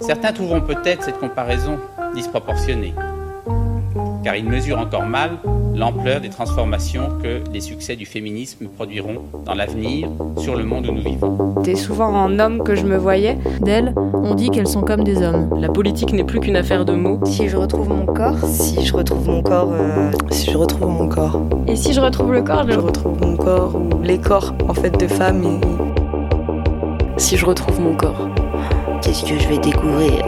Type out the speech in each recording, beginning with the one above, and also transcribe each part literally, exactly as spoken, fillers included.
Certains trouveront peut-être cette comparaison disproportionnée, car ils mesurent encore mal l'ampleur des transformations que les succès du féminisme produiront dans l'avenir sur le monde où nous vivons. C'était souvent en homme que je me voyais. D'elles, on dit qu'elles sont comme des hommes. La politique n'est plus qu'une affaire de mots. Si je retrouve mon corps, si je retrouve mon corps, euh, si je retrouve mon corps. Et si je retrouve le corps, je, je retrouve mon corps ou les corps en fait de femmes. Et... Si je retrouve mon corps, qu'est-ce que je vais découvrir?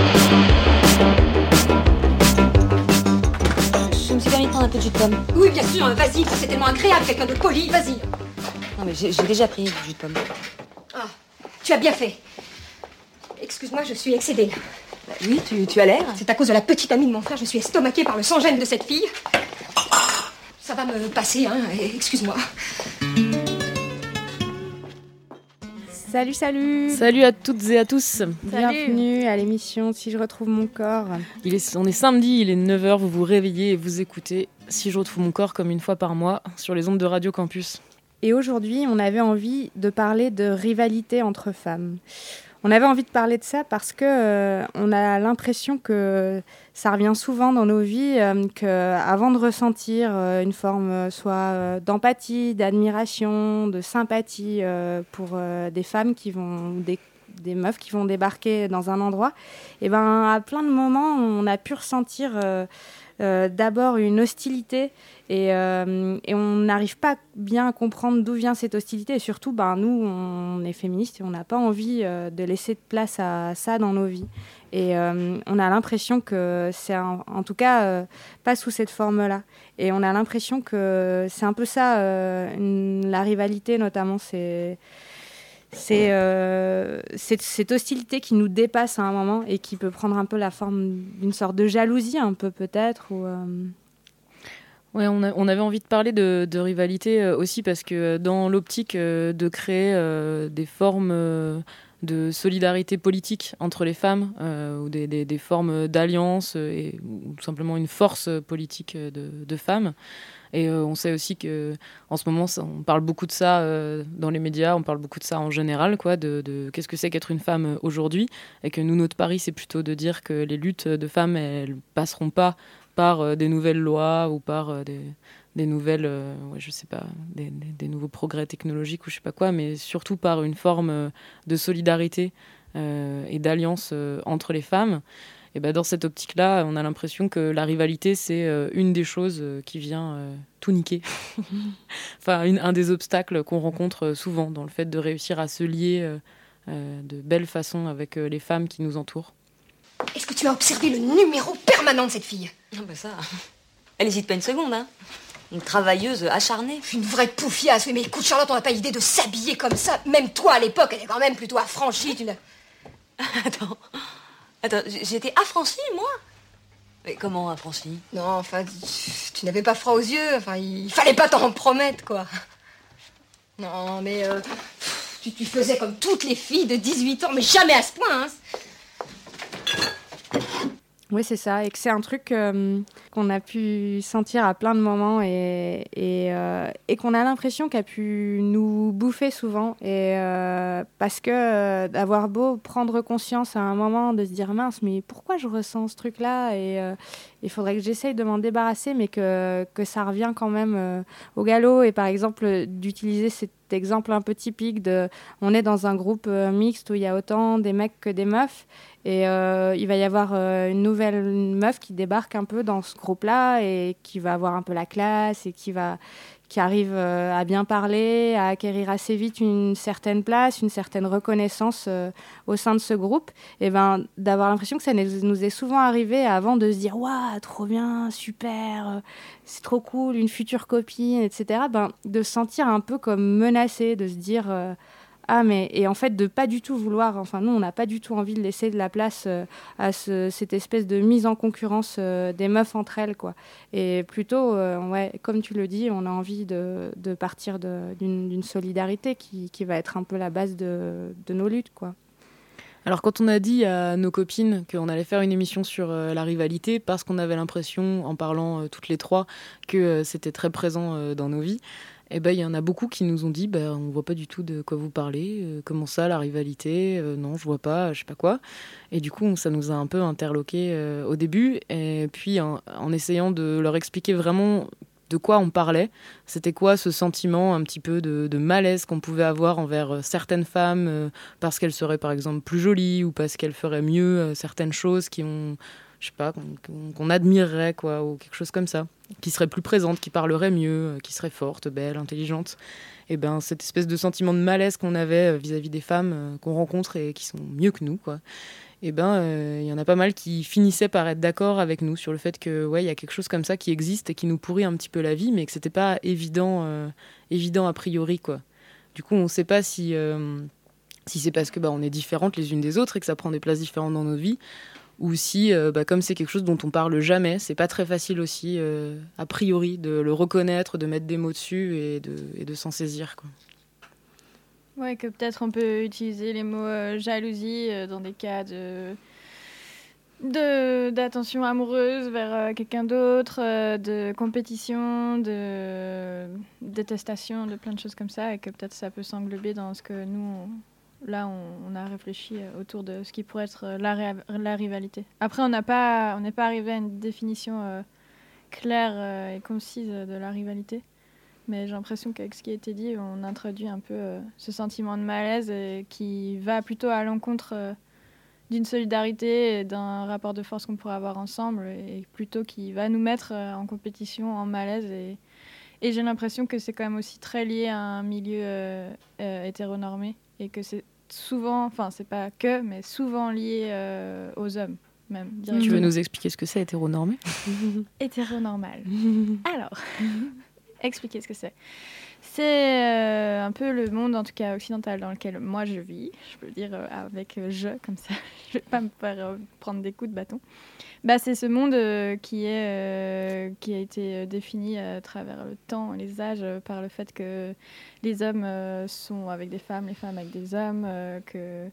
Je me suis permis de prendre un peu de jus de pomme. Oui, bien sûr, vas-y, c'est tellement agréable, quelqu'un de poli, vas-y. Non, mais j'ai, j'ai déjà pris du jus de pomme. Ah, tu as bien fait. Excuse-moi, je suis excédée. Bah, oui, tu, tu as l'air. C'est à cause de la petite amie de mon frère, je suis estomaquée par le sang-gêne de cette fille. Ça va me passer, hein, excuse-moi. Salut, salut. Salut à toutes et à tous. Bienvenue à l'émission Si je retrouve mon corps. Il est, on est samedi, il est neuf heures, vous vous réveillez et vous écoutez Si je retrouve mon corps comme une fois par mois sur les ondes de Radio Campus. Et aujourd'hui, on avait envie de parler de rivalité entre femmes. On avait envie de parler de ça parce que euh, on a l'impression que ça revient souvent dans nos vies, euh, qu'avant de ressentir euh, une forme euh, soit euh, d'empathie, d'admiration, de sympathie euh, pour euh, des femmes qui vont, des, des meufs qui vont débarquer dans un endroit, et ben à plein de moments, on a pu ressentir euh, euh, d'abord une hostilité. Et, euh, et on n'arrive pas bien à comprendre d'où vient cette hostilité. Et surtout, ben, nous, on est féministes et on n'a pas envie euh, de laisser de place à ça dans nos vies. Et euh, on a l'impression que c'est, un, en tout cas, euh, pas sous cette forme-là. Et on a l'impression que c'est un peu ça, euh, une, la rivalité notamment, c'est... C'est euh, cette, cette hostilité qui nous dépasse à un moment et qui peut prendre un peu la forme d'une sorte de jalousie, un peu peut-être, ou... Euh, Ouais, on, a, on avait envie de parler de, de rivalité euh, aussi parce que dans l'optique euh, de créer euh, des formes euh, de solidarité politique entre les femmes euh, ou des, des, des formes d'alliance euh, et, ou tout simplement une force politique de, de femmes. Et euh, on sait aussi qu'en ce moment, ça, on parle beaucoup de ça euh, dans les médias, on parle beaucoup de ça en général, quoi, de, de qu'est-ce que c'est qu'être une femme aujourd'hui. Et que nous, notre pari, c'est plutôt de dire que les luttes de femmes, elles passeront pas par euh, des nouvelles lois ou par euh, des, des nouvelles, euh, ouais, je sais pas, des, des, des nouveaux progrès technologiques ou je sais pas quoi, mais surtout par une forme euh, de solidarité euh, et d'alliance euh, entre les femmes. Et ben dans cette optique-là, on a l'impression que la rivalité, c'est euh, une des choses euh, qui vient euh, tout niquer. Enfin, une, un des obstacles qu'on rencontre euh, souvent dans le fait de réussir à se lier euh, euh, de belle façon avec euh, les femmes qui nous entourent. Est-ce que tu as observé le numéro permanent de cette fille? Ah bah ça, elle hésite pas une seconde, hein. Une travailleuse acharnée. Une vraie poufiasse, oui, mais écoute, Charlotte, on n'a pas idée de s'habiller comme ça. Même toi, à l'époque, elle est quand même plutôt affranchie, tu n'as... Attends, attends, j'étais affranchie, moi? Mais comment affranchie? Non, enfin, tu, tu n'avais pas froid aux yeux, enfin, il fallait pas t'en promettre, quoi. Non, mais euh, tu, tu faisais comme toutes les filles de dix-huit ans, mais jamais à ce point, hein. Oui, c'est ça, et que c'est un truc euh, qu'on a pu sentir à plein de moments et, et, euh, et qu'on a l'impression qu'a pu nous bouffer souvent. Et, euh, parce que euh, d'avoir beau prendre conscience à un moment, de se dire « mince, mais pourquoi je ressens ce truc-là ?» Et euh, il faudrait que j'essaye de m'en débarrasser, mais que, que ça revient quand même euh, au galop. Et par exemple, d'utiliser cet exemple un peu typique de « on est dans un groupe euh, mixte où il y a autant des mecs que des meufs ». Et euh, il va y avoir euh, une nouvelle meuf qui débarque un peu dans ce groupe-là et qui va avoir un peu la classe et qui, va, qui arrive euh, à bien parler, à acquérir assez vite une certaine place, une certaine reconnaissance euh, au sein de ce groupe. Et ben, d'avoir l'impression que ça nous est souvent arrivé avant de se dire « Waouh, trop bien, super, euh, c'est trop cool, une future copine, et cetera » Ben, de se sentir un peu comme menacé, de se dire... Euh, Ah, mais, et en fait, de pas du tout vouloir, enfin, nous, on n'a pas du tout envie de laisser de la place euh, à ce, cette espèce de mise en concurrence euh, des meufs entre elles, quoi. Et plutôt, euh, ouais, comme tu le dis, on a envie de, de partir de, d'une, d'une solidarité qui, qui va être un peu la base de, de nos luttes, quoi. Alors quand on a dit à nos copines qu'on allait faire une émission sur euh, la rivalité, parce qu'on avait l'impression, en parlant euh, toutes les trois, que euh, c'était très présent euh, dans nos vies, Et ben il y en a beaucoup qui nous ont dit bah, on voit pas du tout de quoi vous parlez, euh, comment ça la rivalité, euh, non je vois pas, je sais pas quoi. Et du coup ça nous a un peu interloqués euh, au début, et puis en, en essayant de leur expliquer vraiment de quoi on parlait, c'était quoi ce sentiment un petit peu de, de malaise qu'on pouvait avoir envers certaines femmes euh, parce qu'elles seraient par exemple plus jolies ou parce qu'elles feraient mieux euh, certaines choses qui ont, je sais pas, qu'on, qu'on admirerait quoi, ou quelque chose comme ça, qui seraient plus présentes, qui parleraient mieux, euh, qui seraient fortes, belles, intelligentes. Et ben cette espèce de sentiment de malaise qu'on avait euh, vis-à-vis des femmes euh, qu'on rencontre et qui sont mieux que nous, quoi. Et ben, il euh, y en a pas mal qui finissaient par être d'accord avec nous sur le fait que ouais, il y a quelque chose comme ça qui existe et qui nous pourrit un petit peu la vie, mais que c'était pas évident, euh, évident a priori, quoi. Du coup, on sait pas si euh, si c'est parce que bah on est différentes les unes des autres et que ça prend des places différentes dans nos vies, ou si euh, bah, comme c'est quelque chose dont on parle jamais, c'est pas très facile aussi euh, a priori de le reconnaître, de mettre des mots dessus et de et de s'en saisir, quoi. Ouais, que peut-être on peut utiliser les mots euh, jalousie euh, dans des cas de, de d'attention amoureuse vers euh, quelqu'un d'autre, euh, de compétition, de détestation, de plein de choses comme ça, et que peut-être ça peut s'englober dans ce que nous, on, là, on, on a réfléchi euh, autour de ce qui pourrait être euh, la, ré- la rivalité. Après, on n'a pas, on n'est pas arrivé à une définition euh, claire euh, et concise de la rivalité. Mais j'ai l'impression qu'avec ce qui a été dit, on introduit un peu euh, ce sentiment de malaise et qui va plutôt à l'encontre euh, d'une solidarité et d'un rapport de force qu'on pourrait avoir ensemble, et plutôt qui va nous mettre euh, en compétition, en malaise. Et, et j'ai l'impression que c'est quand même aussi très lié à un milieu euh, euh, hétéronormé, et que c'est souvent, enfin c'est pas que, mais souvent lié euh, aux hommes. Même, tu veux nous expliquer ce que c'est hétéronormé ? Hétéronormal. Alors... Expliquer ce que c'est. C'est euh, un peu le monde, en tout cas occidental, dans lequel moi je vis. Je peux le dire euh, avec euh, je, comme ça, je vais pas me faire euh, prendre des coups de bâton. Bah, c'est ce monde euh, qui, est, euh, qui a été euh, défini à travers le temps et les âges euh, par le fait que les hommes euh, sont avec des femmes, les femmes avec des hommes, euh, que...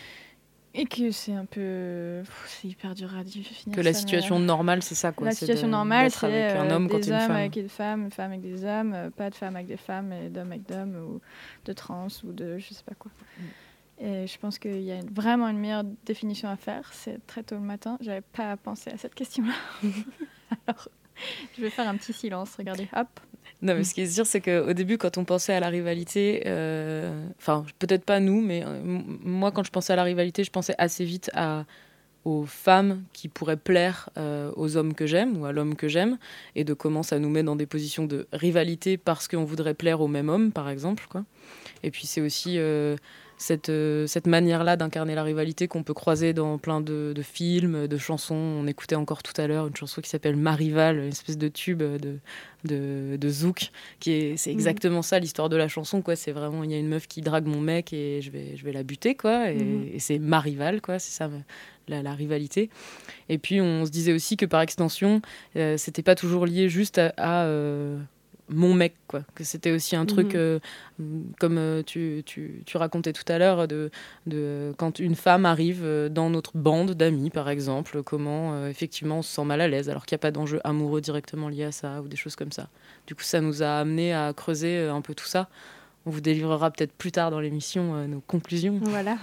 Et que c'est un peu... C'est hyper dur à définir. Que la ça, situation mais... normale, c'est ça, quoi. La c'est situation de, normale, c'est avec un homme euh, quand des il y a une hommes femme. avec des femmes, des femmes avec des hommes, euh, pas de femmes avec des femmes, et d'hommes avec d'hommes, ou de trans, ou de je sais pas quoi. Mm. Et je pense qu'il y a une, vraiment une meilleure définition à faire. C'est très tôt le matin. J'avais pas pensé à cette question-là. Alors, je vais faire un petit silence. Regardez, hop. Non, mais ce qui est sûr, c'est qu'au début, quand on pensait à la rivalité, enfin, euh, peut-être pas nous, mais euh, m- moi, quand je pensais à la rivalité, je pensais assez vite à, aux femmes qui pourraient plaire euh, aux hommes que j'aime ou à l'homme que j'aime, et de comment ça nous met dans des positions de rivalité parce qu'on voudrait plaire au même homme, par exemple, quoi. Et puis, c'est aussi... Euh, Cette, euh, cette manière-là d'incarner la rivalité qu'on peut croiser dans plein de, de films, de chansons. On écoutait encore tout à l'heure une chanson qui s'appelle Ma Rivale, une espèce de tube de, de, de Zouk. Qui est, c'est exactement ça l'histoire de la chanson, quoi. C'est vraiment, il y a une meuf qui drague mon mec et je vais, je vais la buter, quoi. Et, mm-hmm. et c'est ma rivale, quoi. C'est ça la, la rivalité. Et puis on se disait aussi que par extension, euh, c'était pas toujours lié juste à... à euh, mon mec, quoi. Que c'était aussi un truc, mmh. euh, comme euh, tu, tu, tu racontais tout à l'heure, de, de, quand une femme arrive dans notre bande d'amis, par exemple, comment euh, effectivement on se sent mal à l'aise, alors qu'il n'y a pas d'enjeu amoureux directement lié à ça, ou des choses comme ça. Du coup, ça nous a amené à creuser un peu tout ça. On vous délivrera peut-être plus tard dans l'émission euh, nos conclusions. Voilà.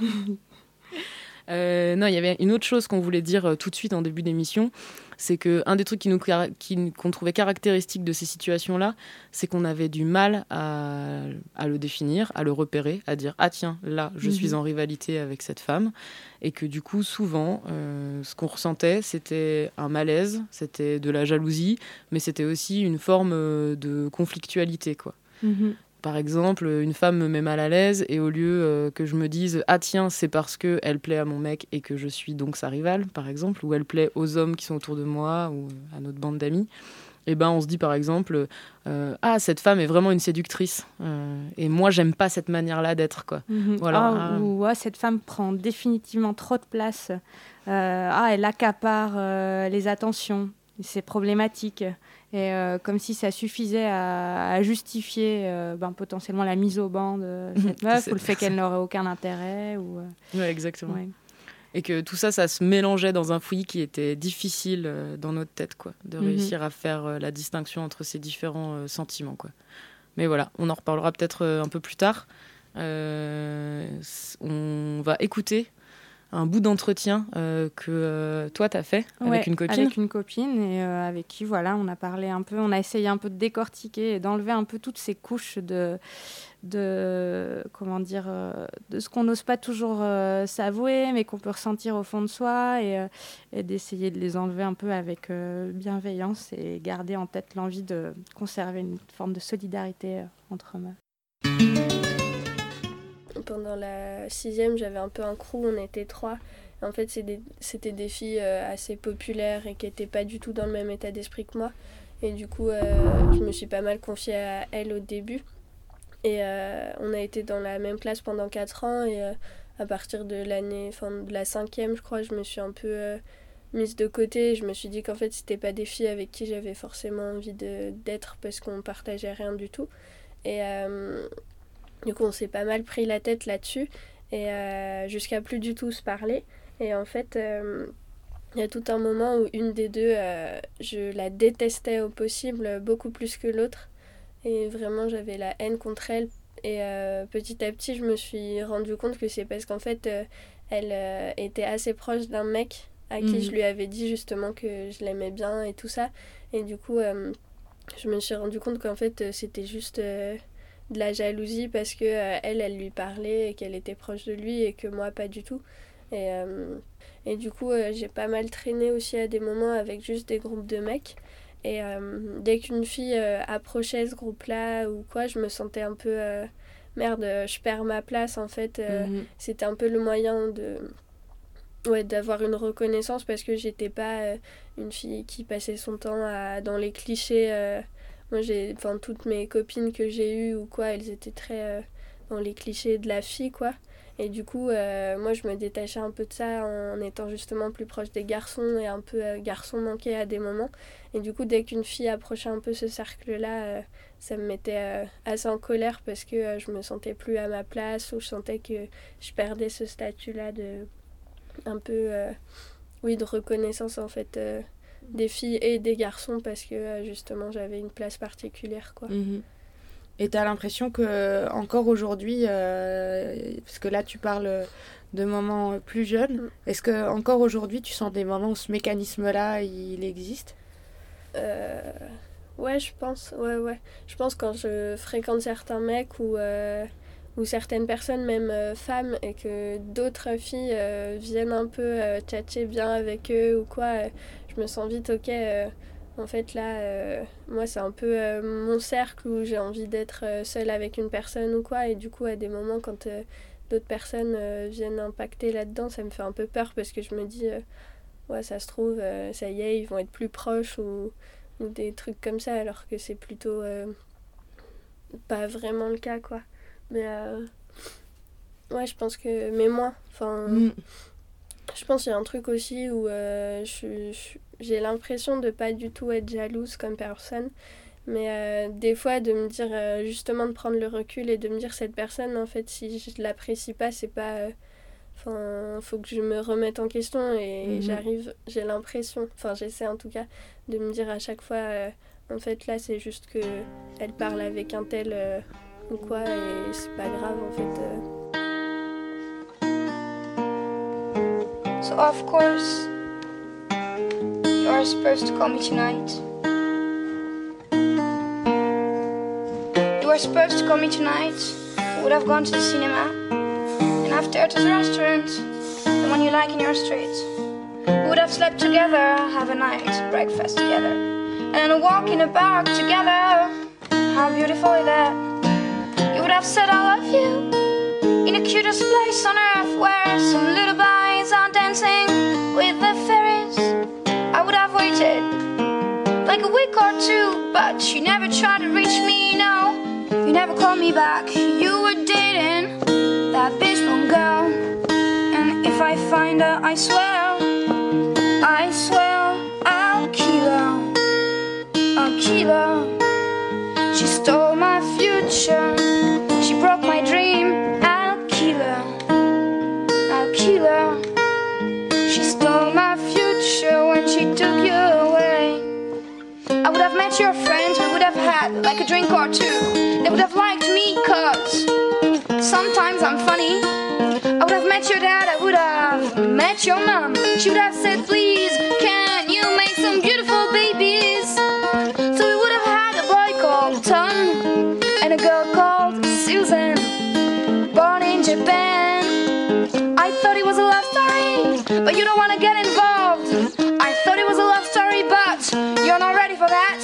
Euh, non, il y avait une autre chose qu'on voulait dire euh, tout de suite en début d'émission, c'est qu'un des trucs qui nous, qui, qu'on trouvait caractéristique de ces situations-là, c'est qu'on avait du mal à, à le définir, à le repérer, à dire « Ah tiens, là, je mm-hmm. suis en rivalité avec cette femme ». Et que du coup, souvent, euh, ce qu'on ressentait, c'était un malaise, c'était de la jalousie, mais c'était aussi une forme de conflictualité, quoi. Mm-hmm. Par exemple, une femme me met mal à l'aise et au lieu euh, que je me dise « Ah tiens, c'est parce qu'elle plaît à mon mec et que je suis donc sa rivale », par exemple, ou elle plaît aux hommes qui sont autour de moi ou à notre bande d'amis, et ben on se dit par exemple euh, « Ah, cette femme est vraiment une séductrice euh, et moi, j'aime pas cette manière-là d'être. » quoi. Mmh. Voilà. Ah, ah. Ou ah, cette femme prend définitivement trop de place. Euh, ah, elle accapare euh, les attentions. C'est problématique. Et euh, comme si ça suffisait à, à justifier euh, ben, potentiellement la mise au banc de cette meuf, ou le fait qu'elle n'aurait aucun intérêt. Ou, euh... ouais, exactement. Ouais. Et que tout ça, ça se mélangeait dans un fouillis qui était difficile euh, dans notre tête, quoi, de mm-hmm. réussir à faire euh, la distinction entre ces différents euh, sentiments, quoi. mais voilà, on en reparlera peut-être un peu plus tard. Euh, on va écouter un bout d'entretien euh, que euh, toi t'as fait ouais, avec une copine. Avec une copine et euh, avec qui voilà, on a parlé un peu, on a essayé un peu de décortiquer et d'enlever un peu toutes ces couches de, de comment dire, euh, de ce qu'on n'ose pas toujours euh, s'avouer, mais qu'on peut ressentir au fond de soi et, euh, et d'essayer de les enlever un peu avec euh, bienveillance et garder en tête l'envie de conserver une forme de solidarité euh, entre meufs. Pendant la sixième, j'avais un peu un crew, on était trois. En fait, c'est des, c'était des filles euh, assez populaires et qui n'étaient pas du tout dans le même état d'esprit que moi. Et du coup, euh, je me suis pas mal confiée à elles au début. Et euh, on a été dans la même classe pendant quatre ans. Et euh, à partir de l'année, enfin de la cinquième, je crois, je me suis un peu euh, mise de côté. Et je me suis dit qu'en fait, c'était pas des filles avec qui j'avais forcément envie de, d'être parce qu'on partageait rien du tout. Et... Euh, Du coup, on s'est pas mal pris la tête là-dessus, et euh, jusqu'à plus du tout se parler. Et en fait, euh, il y a tout un moment où une des deux, euh, je la détestais au possible, beaucoup plus que l'autre. Et vraiment, j'avais la haine contre elle. Et euh, petit à petit, je me suis rendu compte que c'est parce qu'en fait, euh, elle euh, était assez proche d'un mec à qui mmh. je lui avais dit justement que je l'aimais bien et tout ça. Et du coup, euh, je me suis rendu compte qu'en fait, c'était juste... Euh, de la jalousie parce que euh, elle elle lui parlait et qu'elle était proche de lui et que moi pas du tout et, euh, et du coup euh, j'ai pas mal traîné aussi à des moments avec juste des groupes de mecs et euh, dès qu'une fille euh, approchait ce groupe là ou quoi, je me sentais un peu euh, merde, je perds ma place en fait. euh, mmh. C'était un peu le moyen de ouais, d'avoir une reconnaissance parce que j'étais pas euh, une fille qui passait son temps à, dans les clichés. euh, Moi, j'ai, enfin, toutes mes copines que j'ai eues ou quoi, elles étaient très euh, dans les clichés de la fille, quoi. Et du coup, euh, moi, je me détachais un peu de ça en étant justement plus proche des garçons et un peu euh, garçon manqué à des moments. Et du coup, dès qu'une fille approchait un peu ce cercle-là, euh, ça me mettait euh, assez en colère parce que euh, je me sentais plus à ma place ou je sentais que je perdais ce statut-là de un peu, euh, oui, de reconnaissance en fait. Euh, des filles et des garçons parce que euh, justement j'avais une place particulière quoi. Mmh. Et t'as l'impression que encore aujourd'hui euh, parce que là tu parles de moments plus jeunes, mmh. est-ce que encore aujourd'hui tu sens des moments où ce mécanisme là il existe? euh, ouais je pense ouais ouais je pense quand je fréquente certains mecs ou euh, ou certaines personnes même euh, femmes et que d'autres filles euh, viennent un peu euh, tchatcher bien avec eux ou quoi euh, je me sens vite, ok, euh, en fait là, euh, moi c'est un peu euh, mon cercle où j'ai envie d'être euh, seule avec une personne ou quoi, et du coup à des moments quand euh, d'autres personnes euh, viennent impacter là-dedans, ça me fait un peu peur parce que je me dis, euh, ouais ça se trouve, euh, ça y est, ils vont être plus proches ou, ou des trucs comme ça, alors que c'est plutôt euh, pas vraiment le cas quoi. Mais euh, ouais, je pense que, mais moins, enfin... Mm. Je pense qu'il y a un truc aussi où euh, je, je, j'ai l'impression de pas du tout être jalouse comme personne. Mais euh, des fois, de me dire, euh, justement, de prendre le recul et de me dire, cette personne, en fait, si je l'apprécie pas, c'est pas... Enfin, euh, faut que je me remette en question et mmh. j'arrive, j'ai l'impression, enfin, j'essaie en tout cas, de me dire à chaque fois, euh, en fait, là, c'est juste que elle parle avec un tel euh, ou quoi et c'est pas grave, en fait... Euh. So of course, you are supposed to call me tonight. You were supposed to call me tonight. We would have gone to the cinema, and after to the restaurant, the one you like in your street. We would have slept together, have a night breakfast together, and then a walk in a park together. How beautiful is that? You would have said I love you in the cutest place on earth, where some little boys are dancing with the fairies. I would have waited like a week or two, but you never tried to reach me, no. You never called me back. You were dating that bitch blonde girl, and if I find her, I swear, I swear I'll kill her, I'll kill her. She stole my future, she broke my dream. I'll kill her, I'll kill her. She stole my future when she took you away. I would have met your friends, we would have had like a drink or two. They met your mom, she would have said, please, can you make some beautiful babies? So we would have had a boy called Tom and a girl called Susan, born in Japan. I thought it was a love story, but you don't want to get involved. I thought it was a love story, but you're not ready for that.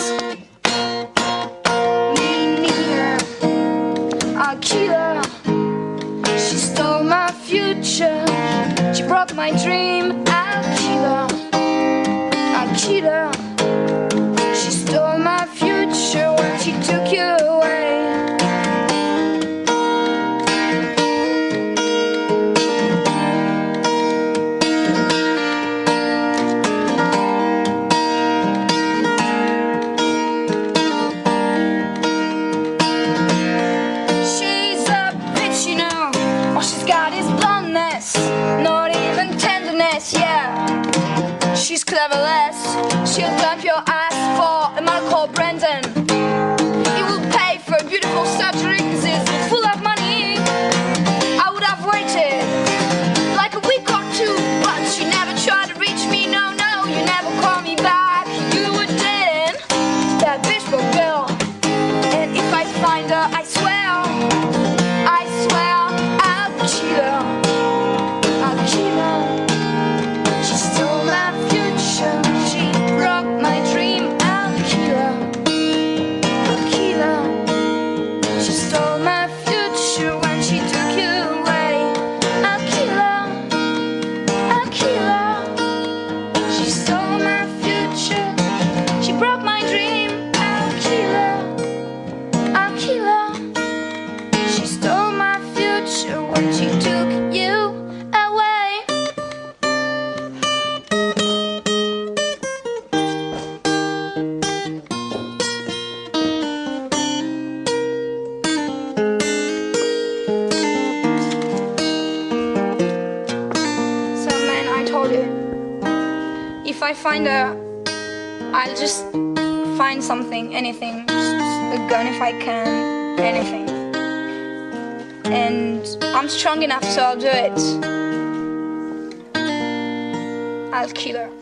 Me neither. I'll kill her. She stole my future. She broke my dream. I'll kill her. I'll kill her. She stole my future when she took you away. She's cleverless. She'll clamp your ass for a man called Brendan. He will pay for a beautiful surgery because he's full of money. I would have waited like a week or two, but you never tried to reach me. No, no, you never called me back. You were dead, that bitch for girl. And if I find her, I swear, I swear, I'll kill her. I'll kill her. She stole my future. She broke my dream. I'll kill her. I'll kill her. She stole my future when she took you away. I'll kill her. I'll kill her. She stole my future. She broke my dream. I'll kill her. I'll kill her. She stole my future when she took you away. So man, I told you, if I find her, I'll just find something, anything, just a gun if I can, anything. And I'm strong enough, so I'll do it. I'll kill her.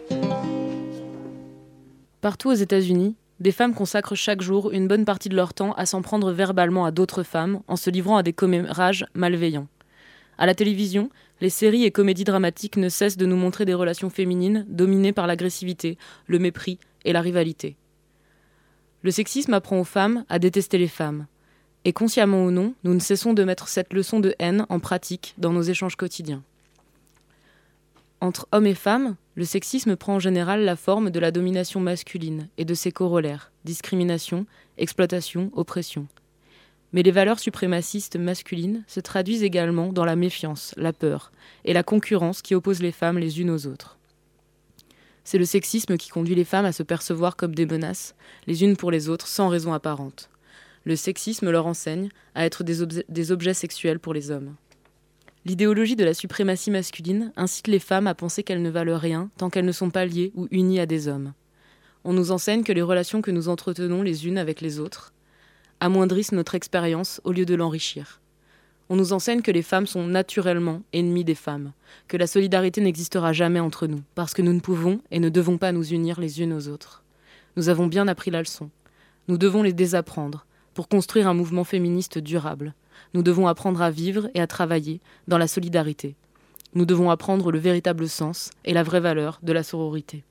Partout aux États-Unis, des femmes consacrent chaque jour une bonne partie de leur temps à s'en prendre verbalement à d'autres femmes en se livrant à des commérages malveillants. À la télévision, les séries et comédies dramatiques ne cessent de nous montrer des relations féminines dominées par l'agressivité, le mépris et la rivalité. Le sexisme apprend aux femmes à détester les femmes. Et consciemment ou non, nous ne cessons de mettre cette leçon de haine en pratique dans nos échanges quotidiens. Entre hommes et femmes, le sexisme prend en général la forme de la domination masculine et de ses corollaires, discrimination, exploitation, oppression. Mais les valeurs suprémacistes masculines se traduisent également dans la méfiance, la peur et la concurrence qui opposent les femmes les unes aux autres. C'est le sexisme qui conduit les femmes à se percevoir comme des menaces, les unes pour les autres, sans raison apparente. Le sexisme leur enseigne à être des, obje- des objets sexuels pour les hommes. L'idéologie de la suprématie masculine incite les femmes à penser qu'elles ne valent rien tant qu'elles ne sont pas liées ou unies à des hommes. On nous enseigne que les relations que nous entretenons les unes avec les autres amoindrissent notre expérience au lieu de l'enrichir. On nous enseigne que les femmes sont naturellement ennemies des femmes, que la solidarité n'existera jamais entre nous, parce que nous ne pouvons et ne devons pas nous unir les unes aux autres. Nous avons bien appris la leçon. Nous devons les désapprendre, pour construire un mouvement féministe durable. Nous devons apprendre à vivre et à travailler dans la solidarité. Nous devons apprendre le véritable sens et la vraie valeur de la sororité.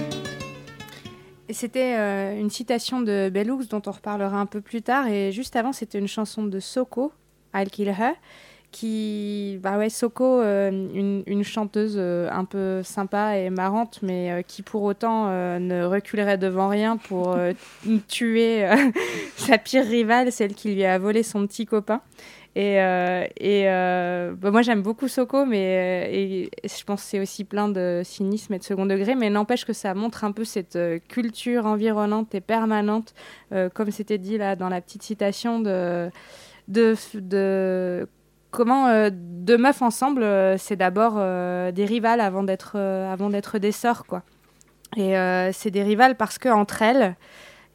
Et c'était euh, une citation de Bell Hooks dont on reparlera un peu plus tard. Et juste avant, c'était une chanson de Soko, I'll Kill Her, qui, bah ouais, Soko, euh, une, une chanteuse euh, un peu sympa et marrante, mais euh, qui pour autant euh, ne reculerait devant rien pour euh, tuer euh, sa pire rivale, celle qui lui a volé son petit copain. Et, euh, et euh, bah moi j'aime beaucoup Soko, mais euh, et je pense que c'est aussi plein de cynisme et de second degré, mais n'empêche que ça montre un peu cette euh, culture environnante et permanente, euh, comme c'était dit là dans la petite citation de, de, de comment euh, deux meufs ensemble, euh, c'est d'abord euh, des rivales avant d'être, euh, avant d'être des sœurs, quoi. Et euh, c'est des rivales parce qu'entre elles, il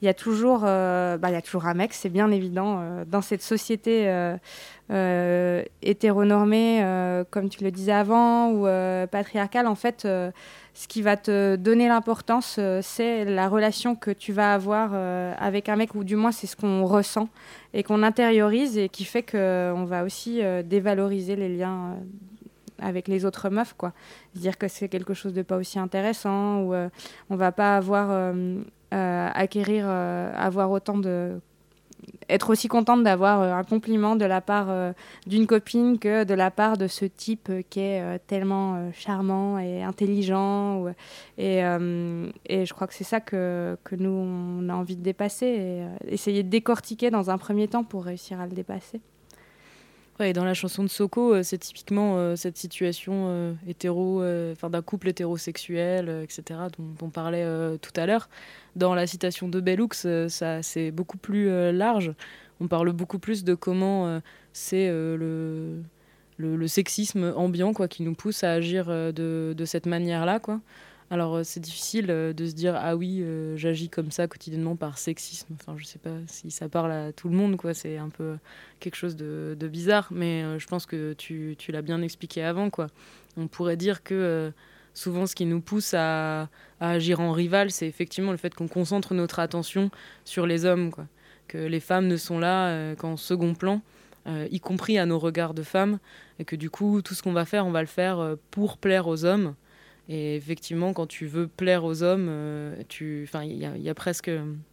il y a toujours, euh, bah, il y a toujours un mec, c'est bien évident, euh, dans cette société euh, euh, hétéronormée, euh, comme tu le disais avant, ou euh, patriarcale. En fait, euh, ce qui va te donner l'importance, euh, c'est la relation que tu vas avoir euh, avec un mec, ou du moins c'est ce qu'on ressent et qu'on intériorise, et qui fait qu'on va aussi euh, dévaloriser les liens euh, avec les autres meufs, quoi. Dire que c'est quelque chose de pas aussi intéressant, ou euh, on va pas avoir euh, euh, acquérir euh, avoir autant de être aussi contente d'avoir euh, un compliment de la part euh, d'une copine que de la part de ce type euh, qui est euh, tellement euh, charmant et intelligent, ou, et, euh, et je crois que c'est ça que, que nous on a envie de dépasser, et euh, essayer de décortiquer dans un premier temps pour réussir à le dépasser. Ouais, et dans la chanson de Soko, euh, c'est typiquement euh, cette situation euh, hétéro, euh, d'un couple hétérosexuel, euh, et cetera, dont, dont on parlait euh, tout à l'heure. Dans la citation de Bell Hooks, euh, ça, c'est beaucoup plus euh, large. On parle beaucoup plus de comment euh, c'est euh, le, le, le sexisme ambiant, quoi, qui nous pousse à agir euh, de, de cette manière-là, quoi. Alors, euh, c'est difficile euh, de se dire « Ah oui, euh, j'agis comme ça quotidiennement par sexisme ». Enfin, je sais pas si ça parle à tout le monde, quoi. C'est un peu quelque chose de, de bizarre, mais euh, je pense que tu, tu l'as bien expliqué avant, quoi. On pourrait dire que euh, souvent, ce qui nous pousse à, à agir en rival, c'est effectivement le fait qu'on concentre notre attention sur les hommes, quoi. Que les femmes ne sont là euh, qu'en second plan, euh, y compris à nos regards de femmes, et que du coup, tout ce qu'on va faire, on va le faire euh, pour plaire aux hommes. Et effectivement, quand tu veux plaire aux hommes, euh, tu, enfin, il y a, y a presque,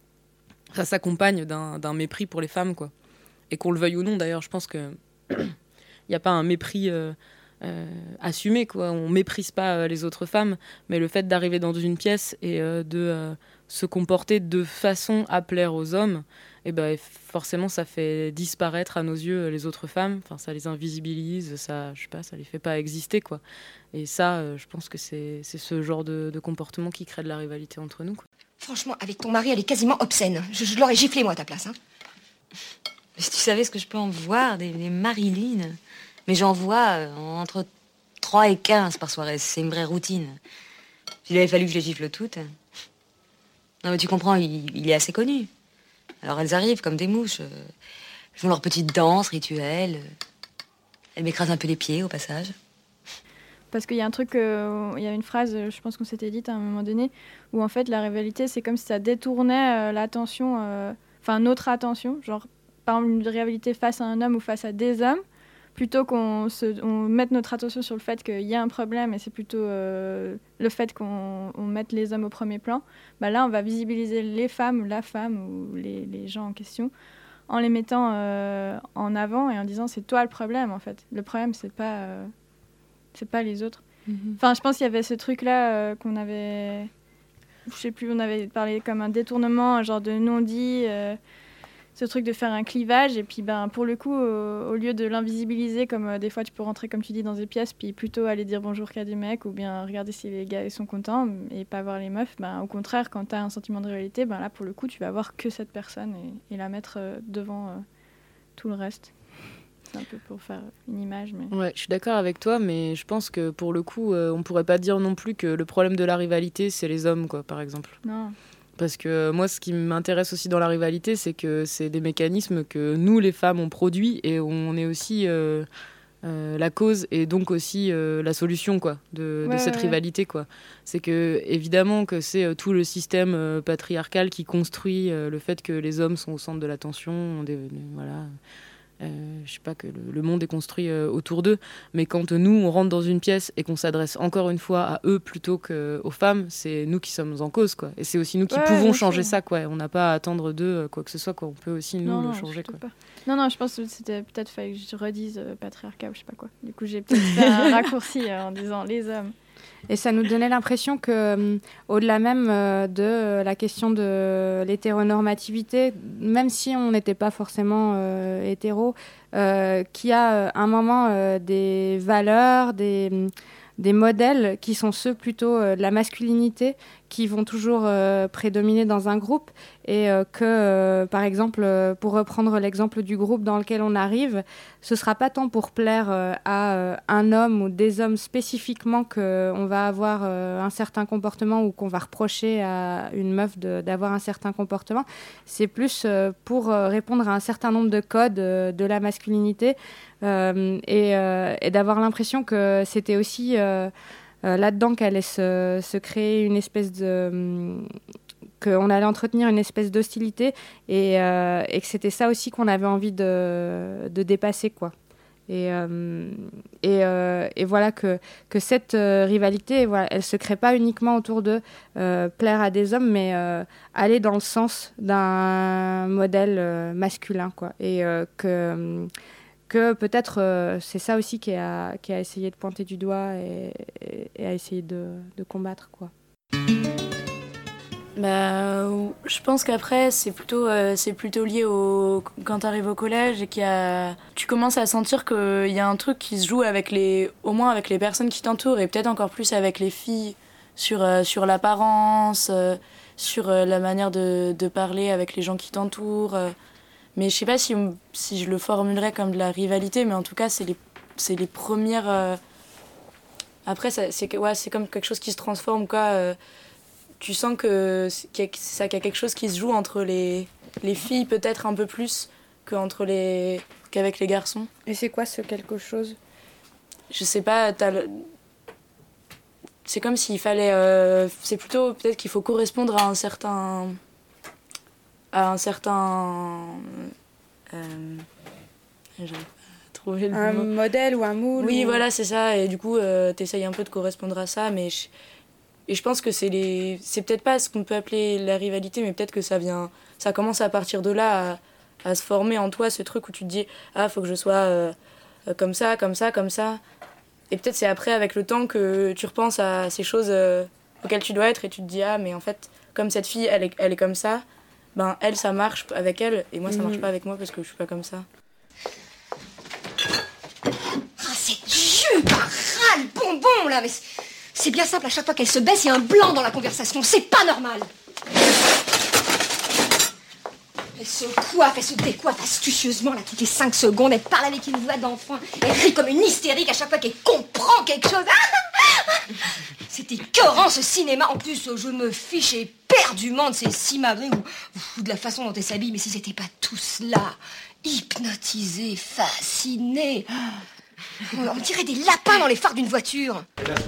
ça s'accompagne d'un, d'un mépris pour les femmes, quoi. Et qu'on le veuille ou non, d'ailleurs, je pense que il n'y a pas un mépris euh, euh, assumé, quoi. On méprise pas euh, les autres femmes, mais le fait d'arriver dans une pièce et euh, de euh, se comporter de façon à plaire aux hommes, et ben forcément, ça fait disparaître à nos yeux les autres femmes. Enfin, ça les invisibilise, ça, je sais pas, ça les fait pas exister, quoi. Et ça, euh, je pense que c'est, c'est ce genre de, de comportement qui crée de la rivalité entre nous, quoi. Franchement, avec ton mari, elle est quasiment obscène. Je, je l'aurais giflé, moi, à ta place. Hein. Si tu savais ce que je peux en voir, des, des Marilyn. Mais j'en vois euh, entre trois et quinze par soirée. C'est une vraie routine. Il avait fallu que je les gifle toutes. Non, mais tu comprends, il, il est assez connu. Alors elles arrivent comme des mouches. Euh, elles font leur petite danse rituelle. Elles m'écrasent un peu les pieds, au passage. Parce qu'il y a un truc, euh, il y a une phrase, je pense qu'on s'était dite à un moment donné, où en fait la rivalité, c'est comme si ça détournait euh, l'attention, enfin euh, notre attention, genre par exemple une rivalité face à un homme ou face à des hommes, plutôt qu'on se, on mette notre attention sur le fait qu'il y a un problème, et c'est plutôt euh, le fait qu'on on mette les hommes au premier plan. Bah là, on va visibiliser les femmes ou la femme ou les, les gens en question en les mettant euh, en avant et en disant c'est toi le problème en fait. Le problème c'est pas euh, c'est pas les autres. Mm-hmm. Enfin, je pense qu'il y avait ce truc-là euh, qu'on avait... Je sais plus, on avait parlé comme un détournement, un genre de non-dit, euh, ce truc de faire un clivage. Et puis, ben, pour le coup, euh, au lieu de l'invisibiliser, comme euh, des fois tu peux rentrer, comme tu dis, dans des pièces, puis plutôt aller dire bonjour qu'à des mecs, ou bien regarder si les gars ils sont contents, et pas voir les meufs, ben, au contraire, quand tu as un sentiment de réalité, ben, là, pour le coup, tu vas voir que cette personne et, et la mettre euh, devant euh, tout le reste. Un peu pour faire une image. Mais... Ouais, je suis d'accord avec toi, mais je pense que pour le coup, euh, on pourrait pas dire non plus que le problème de la rivalité, c'est les hommes, quoi, par exemple. Non. Parce que euh, moi, ce qui m'intéresse aussi dans la rivalité, c'est que c'est des mécanismes que nous, les femmes, on produit, et on est aussi euh, euh, la cause et donc aussi euh, la solution, quoi, de, ouais, de cette ouais. rivalité, quoi. C'est que, évidemment, que c'est euh, tout le système euh, patriarcal qui construit euh, le fait que les hommes sont au centre de l'attention, des, des, voilà... Euh, je sais pas, que le, le monde est construit euh, autour d'eux, mais quand euh, nous on rentre dans une pièce et qu'on s'adresse encore une fois à eux plutôt qu'aux femmes, c'est nous qui sommes en cause, quoi. Et c'est aussi nous qui ouais, pouvons changer ça, quoi. On n'a pas à attendre d'eux quoi que ce soit, quoi. On peut aussi nous non, le non, changer, quoi. Pas. Non, non, je pense que c'était peut-être fallait que je redise euh, patriarcat ou je sais pas quoi. Du coup, j'ai peut-être fait un raccourci euh, en disant les hommes. Et ça nous donnait l'impression que, euh, au-delà même euh, de euh, la question de l'hétéronormativité, même si on n'était pas forcément euh, hétéro, euh, qu'il y a euh, un moment euh, des valeurs, des, des modèles qui sont ceux plutôt euh, de la masculinité, qui vont toujours euh, prédominer dans un groupe et euh, que, euh, par exemple, euh, pour reprendre l'exemple du groupe dans lequel on arrive, ce ne sera pas tant pour plaire euh, à euh, un homme ou des hommes spécifiquement qu'on va avoir euh, un certain comportement ou qu'on va reprocher à une meuf de, d'avoir un certain comportement. C'est plus euh, pour euh, répondre à un certain nombre de codes euh, de la masculinité euh, et, euh, et d'avoir l'impression que c'était aussi... Euh, Euh, là-dedans qu'allait se, se créer une espèce de... Hum, qu'on allait entretenir une espèce d'hostilité et, euh, et que c'était ça aussi qu'on avait envie de, de dépasser, quoi. Et, euh, et, euh, et voilà que, que cette euh, rivalité, voilà, elle ne se crée pas uniquement autour de euh, plaire à des hommes, mais euh, aller dans le sens d'un modèle euh, masculin, quoi. Et euh, que... Hum, que peut-être euh, c'est ça aussi qui a, qui a essayé de pointer du doigt et, et, et a essayé de, de combattre, quoi. Bah, je pense qu'après c'est plutôt, euh, c'est plutôt lié au, quand tu arrives au collège et qu'il y a, tu commences à sentir qu'il y a un truc qui se joue avec les, au moins avec les personnes qui t'entourent et peut-être encore plus avec les filles sur, euh, sur l'apparence, euh, sur euh, la manière de, de parler avec les gens qui t'entourent. Euh, Mais je sais pas si, si je le formulerais comme de la rivalité, mais en tout cas, c'est les, c'est les premières... Euh... Après, ça, c'est, ouais, c'est comme quelque chose qui se transforme, quoi. Euh, tu sens que qu'il y, a, ça, qu'il y a quelque chose qui se joue entre les, les filles, peut-être un peu plus qu'entre les, qu'avec les garçons. Et c'est quoi ce quelque chose ? Je sais pas, t'as le... c'est comme s'il fallait... Euh... C'est plutôt peut-être qu'il faut correspondre à un certain... à un certain... Euh, j'arrive pas à trouver le un mot. modèle ou un moule. Oui, ou... voilà, c'est ça. Et du coup, euh, t'essayes un peu de correspondre à ça. Mais je, et je pense que c'est les... C'est peut-être pas ce qu'on peut appeler la rivalité, mais peut-être que ça vient... Ça commence à partir de là, à, à se former en toi, ce truc où tu te dis « Ah, faut que je sois euh, comme ça, comme ça, comme ça. » Et peut-être c'est après, avec le temps, que tu repenses à ces choses euh, auxquelles tu dois être et tu te dis « Ah, mais en fait, comme cette fille, elle est, elle est comme ça. » Ben, elle, ça marche avec elle, et moi, ça marche pas avec moi parce que je suis pas comme ça. Ah, cette jupe, un ras le bonbon, là, mais c'est bien simple, à chaque fois qu'elle se baisse, il y a un blanc dans la conversation, c'est pas normal. Elle se coiffe, elle se décoiffe astucieusement, là, toutes les cinq secondes, elle parle avec une voix d'enfant, elle rit comme une hystérique à chaque fois qu'elle comprend quelque chose. C'est écœurant, ce cinéma. En plus, je me fiche éperdument de ces simagrées ou, ou de la façon dont elle s'habille. Mais si c'était pas tout cela, hypnotisé, fasciné. On dirait des lapins dans les phares d'une voiture.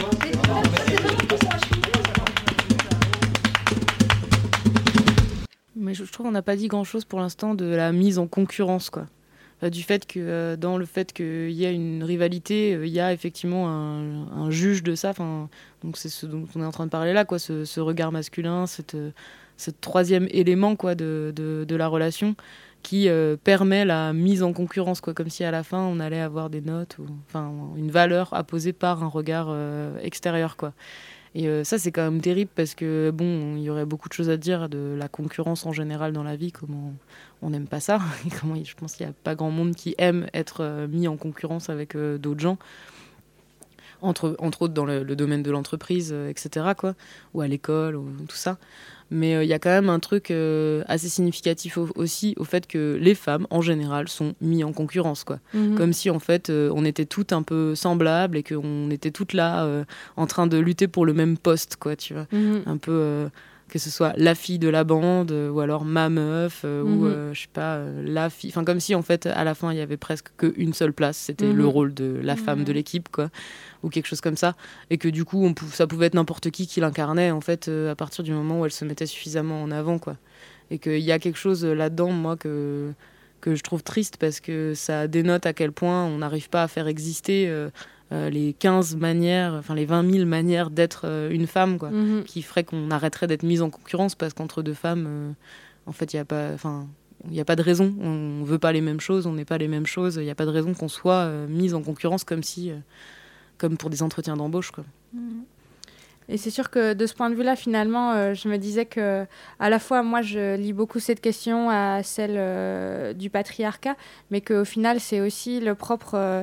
Mais je trouve qu'on n'a pas dit grand-chose pour l'instant de la mise en concurrence, quoi. Du fait que euh, dans le fait qu'il y a une rivalité, il euh, y a effectivement un, un juge de ça. Donc c'est ce dont on est en train de parler là, quoi, ce, ce regard masculin, cette, ce troisième élément, quoi, de, de, de la relation qui euh, permet la mise en concurrence, quoi, comme si à la fin on allait avoir des notes ou enfin une valeur apposée par un regard euh, extérieur, quoi. Et euh, ça, c'est quand même terrible parce que, bon, il y aurait beaucoup de choses à dire de la concurrence en général dans la vie, comment on n'aime pas ça. Et comment, je pense qu'il n'y a pas grand monde qui aime être euh, mis en concurrence avec euh, d'autres gens, entre, entre autres dans le, le domaine de l'entreprise, euh, et cetera, quoi, ou à l'école, ou tout ça. Mais il euh, y a quand même un truc euh, assez significatif au, aussi au fait que les femmes, en général, sont mises en concurrence, quoi. Mm-hmm. Comme si, en fait, euh, on était toutes un peu semblables et qu'on était toutes là euh, en train de lutter pour le même poste, quoi, tu vois. Mm-hmm. Un peu... Euh, que ce soit la fille de la bande, euh, ou alors ma meuf, euh, mm-hmm. ou, euh, je sais pas, euh, la fille... Enfin, comme si, en fait, à la fin, il y avait presque qu'une seule place. C'était mm-hmm. le rôle de la femme mm-hmm. de l'équipe, quoi. Ou quelque chose comme ça. Et que, du coup, on pou- ça pouvait être n'importe qui qui l'incarnait, en fait, euh, à partir du moment où elle se mettait suffisamment en avant, quoi. Et qu'il y a quelque chose là-dedans, moi, que, que je trouve triste, parce que ça dénote à quel point on n'arrive pas à faire exister... Euh, Euh, les quinze manières, enfin les vingt mille manières d'être euh, une femme, quoi, mm-hmm. qui ferait qu'on arrêterait d'être mise en concurrence parce qu'entre deux femmes, euh, en fait, il n'y a pas, enfin, il n'y a pas de raison. On ne veut pas les mêmes choses, on n'est pas les mêmes choses. Il n'y a pas de raison qu'on soit euh, mise en concurrence comme si, euh, comme pour des entretiens d'embauche, quoi. Mm-hmm. Et c'est sûr que de ce point de vue-là, finalement, euh, je me disais que, à la fois, moi, je lis beaucoup cette question à celle euh, du patriarcat, mais qu'au final, c'est aussi le propre euh,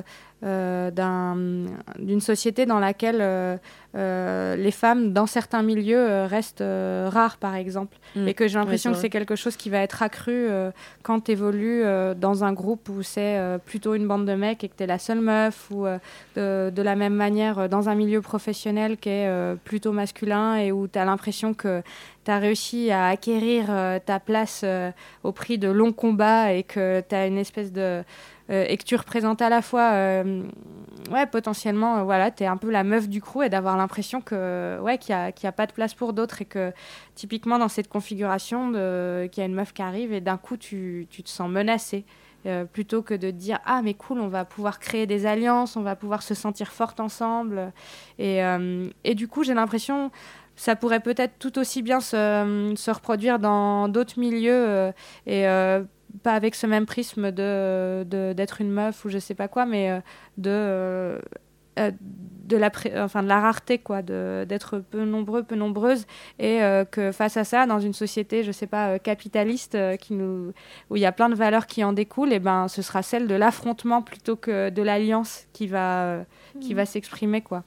euh, d'un, d'une société dans laquelle euh, euh, les femmes, dans certains milieux, euh, restent euh, rares, par exemple. Mmh. Et que j'ai l'impression ouais, c'est que c'est quelque chose qui va être accru euh, quand tu évolues euh, dans un groupe où c'est euh, plutôt une bande de mecs et que tu es la seule meuf, ou euh, de, de la même manière euh, dans un milieu professionnel qui est euh, plutôt masculin et où tu as l'impression que tu as réussi à acquérir euh, ta place euh, au prix de longs combats et que tu as une espèce de... Euh, et que tu représentes à la fois, euh, ouais, potentiellement, euh, voilà, tu es un peu la meuf du crew et d'avoir l'impression que, ouais, qu'il n'y a, qu'il y a pas de place pour d'autres et que, typiquement, dans cette configuration, de, qu'il y a une meuf qui arrive et d'un coup, tu, tu te sens menacée. Euh, plutôt que de te dire « Ah, mais cool, on va pouvoir créer des alliances, on va pouvoir se sentir fortes ensemble. » Et, euh, et du coup, j'ai l'impression... ça pourrait peut-être tout aussi bien se, se reproduire dans d'autres milieux euh, et euh, pas avec ce même prisme de, de, d'être une meuf ou je sais pas quoi, mais euh, de, euh, de, la, enfin, de la rareté, quoi, de, d'être peu nombreux, peu nombreuses, et euh, que face à ça, dans une société, je sais pas, capitaliste, euh, qui nous, où il y a plein de valeurs qui en découlent, et ben, ce sera celle de l'affrontement plutôt que de l'alliance qui va, euh, mmh. qui va s'exprimer, quoi.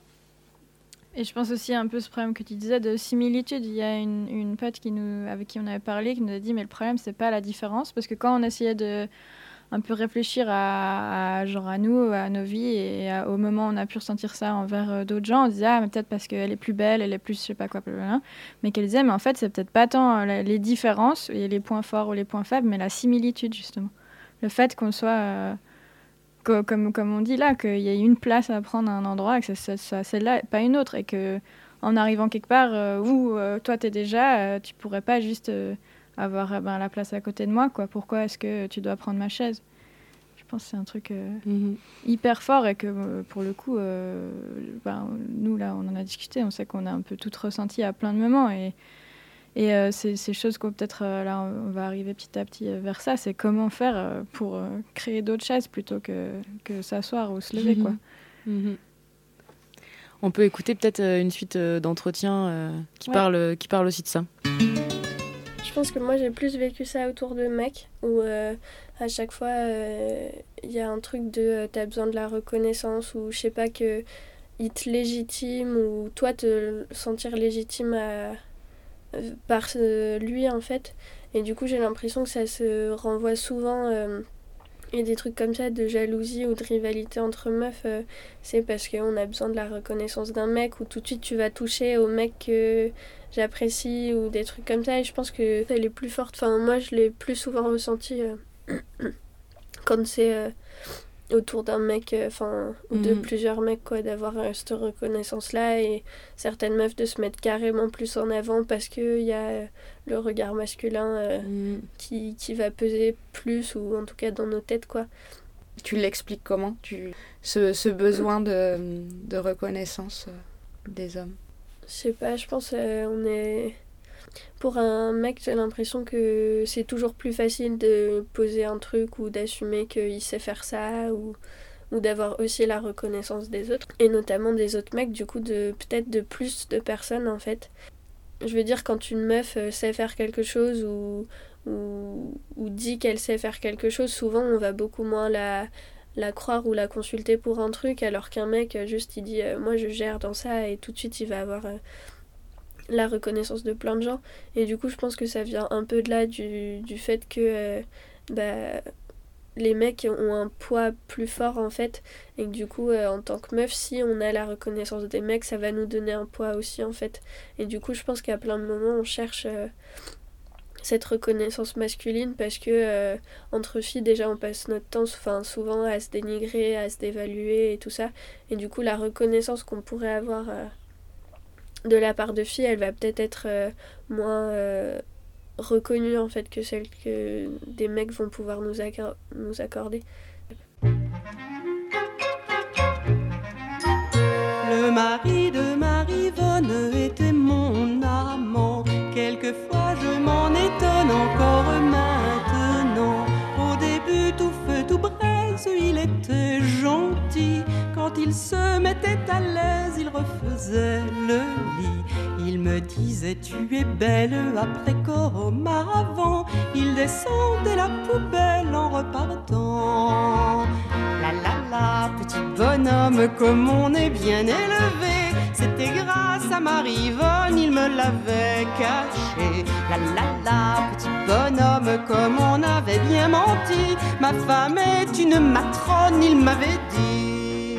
Et je pense aussi un peu ce problème que tu disais de similitude. Il y a une, une pote qui nous, avec qui on avait parlé qui nous a dit mais le problème c'est pas la différence, parce que quand on essayait de un peu réfléchir à, à genre à nous, à nos vies et à, au moment où on a pu ressentir ça envers euh, d'autres gens, on disait ah mais peut-être parce qu'elle est plus belle, elle est plus je sais pas quoi, blablabla. Mais qu'elle disait mais en fait c'est peut-être pas tant euh, les différences et les points forts ou les points faibles, mais la similitude justement. Le fait qu'on soit euh, Comme, comme on dit là, qu'il y ait une place à prendre à un endroit, et que ce soit celle-là, pas une autre, et qu'en arrivant quelque part euh, où euh, toi t'es déjà, euh, tu pourrais pas juste euh, avoir euh, ben, la place à côté de moi, quoi. Pourquoi est-ce que tu dois prendre ma chaise ? Je pense que c'est un truc euh, mm-hmm. hyper fort et que euh, pour le coup, euh, ben, nous là, on en a discuté, on sait qu'on a un peu tout ressenti à plein de moments et Et euh, c'est ces choses qu'on peut-être, euh, là, on va arriver petit à petit euh, vers ça, c'est comment faire euh, pour euh, créer d'autres chaises plutôt que, que s'asseoir ou se lever, mmh. quoi. Mmh. On peut écouter peut-être euh, une suite euh, d'entretiens euh, qui, ouais. parle, euh, qui parle aussi de ça. Je pense que moi, j'ai plus vécu ça autour de mecs, où euh, à chaque fois, il euh, y a un truc de euh, t'as besoin de la reconnaissance, ou je sais pas, qu'il te légitime, ou toi, te sentir légitime à... par euh, lui en fait, et du coup j'ai l'impression que ça se renvoie souvent euh, et des trucs comme ça de jalousie ou de rivalité entre meufs, euh, c'est parce qu'on a besoin de la reconnaissance d'un mec, ou tout de suite tu vas toucher au mec que j'apprécie ou des trucs comme ça, et je pense que elle est plus forte, enfin moi je l'ai plus souvent ressenti euh, quand c'est euh, autour d'un mec, enfin, euh, ou de mmh. plusieurs mecs, quoi, d'avoir euh, cette reconnaissance-là, et certaines meufs de se mettre carrément plus en avant parce qu'il y a euh, le regard masculin euh, mmh. qui, qui va peser plus, ou en tout cas dans nos têtes, quoi. Tu l'expliques comment, tu... ce, ce besoin de, de reconnaissance euh, des hommes? Je sais pas, je pense euh, on est... Pour un mec, j'ai l'impression que c'est toujours plus facile de poser un truc ou d'assumer qu'il sait faire ça, ou, ou d'avoir aussi la reconnaissance des autres, et notamment des autres mecs, du coup, de peut-être de plus de personnes, en fait. Je veux dire, quand une meuf sait faire quelque chose ou, ou, ou dit qu'elle sait faire quelque chose, souvent on va beaucoup moins la, la croire ou la consulter pour un truc, alors qu'un mec, juste, il dit euh, « moi je gère dans ça », et tout de suite il va avoir... Euh, la reconnaissance de plein de gens, et du coup je pense que ça vient un peu de là, du, du fait que euh, bah, les mecs ont un poids plus fort en fait, et que du coup euh, en tant que meuf, si on a la reconnaissance des mecs, ça va nous donner un poids aussi en fait, et du coup je pense qu'à plein de moments on cherche euh, cette reconnaissance masculine, parce que euh, entre filles déjà on passe notre temps enfin, souvent à se dénigrer, à se dévaluer et tout ça, et du coup la reconnaissance qu'on pourrait avoir euh, de la part de filles, elle va peut-être être euh, moins euh, reconnue en fait que celle que des mecs vont pouvoir nous, accor- nous accorder. Le mari de Marie-Vonne était mon amant. Quelquefois je m'en étonne encore maintenant. Au début tout feu tout braise, il était gentil. Quand il se mettait à l'aise, il refaisait le lit. Il me disait tu es belle après comme avant. Il descendait la poubelle en repartant. La la la, petit bonhomme bonhomme, comme on est bien élevé. C'était grâce à Marie-Vonne, il me l'avait caché. La la la, petit bonhomme, comme on avait bien menti. Ma femme est une matrone, il m'avait dit.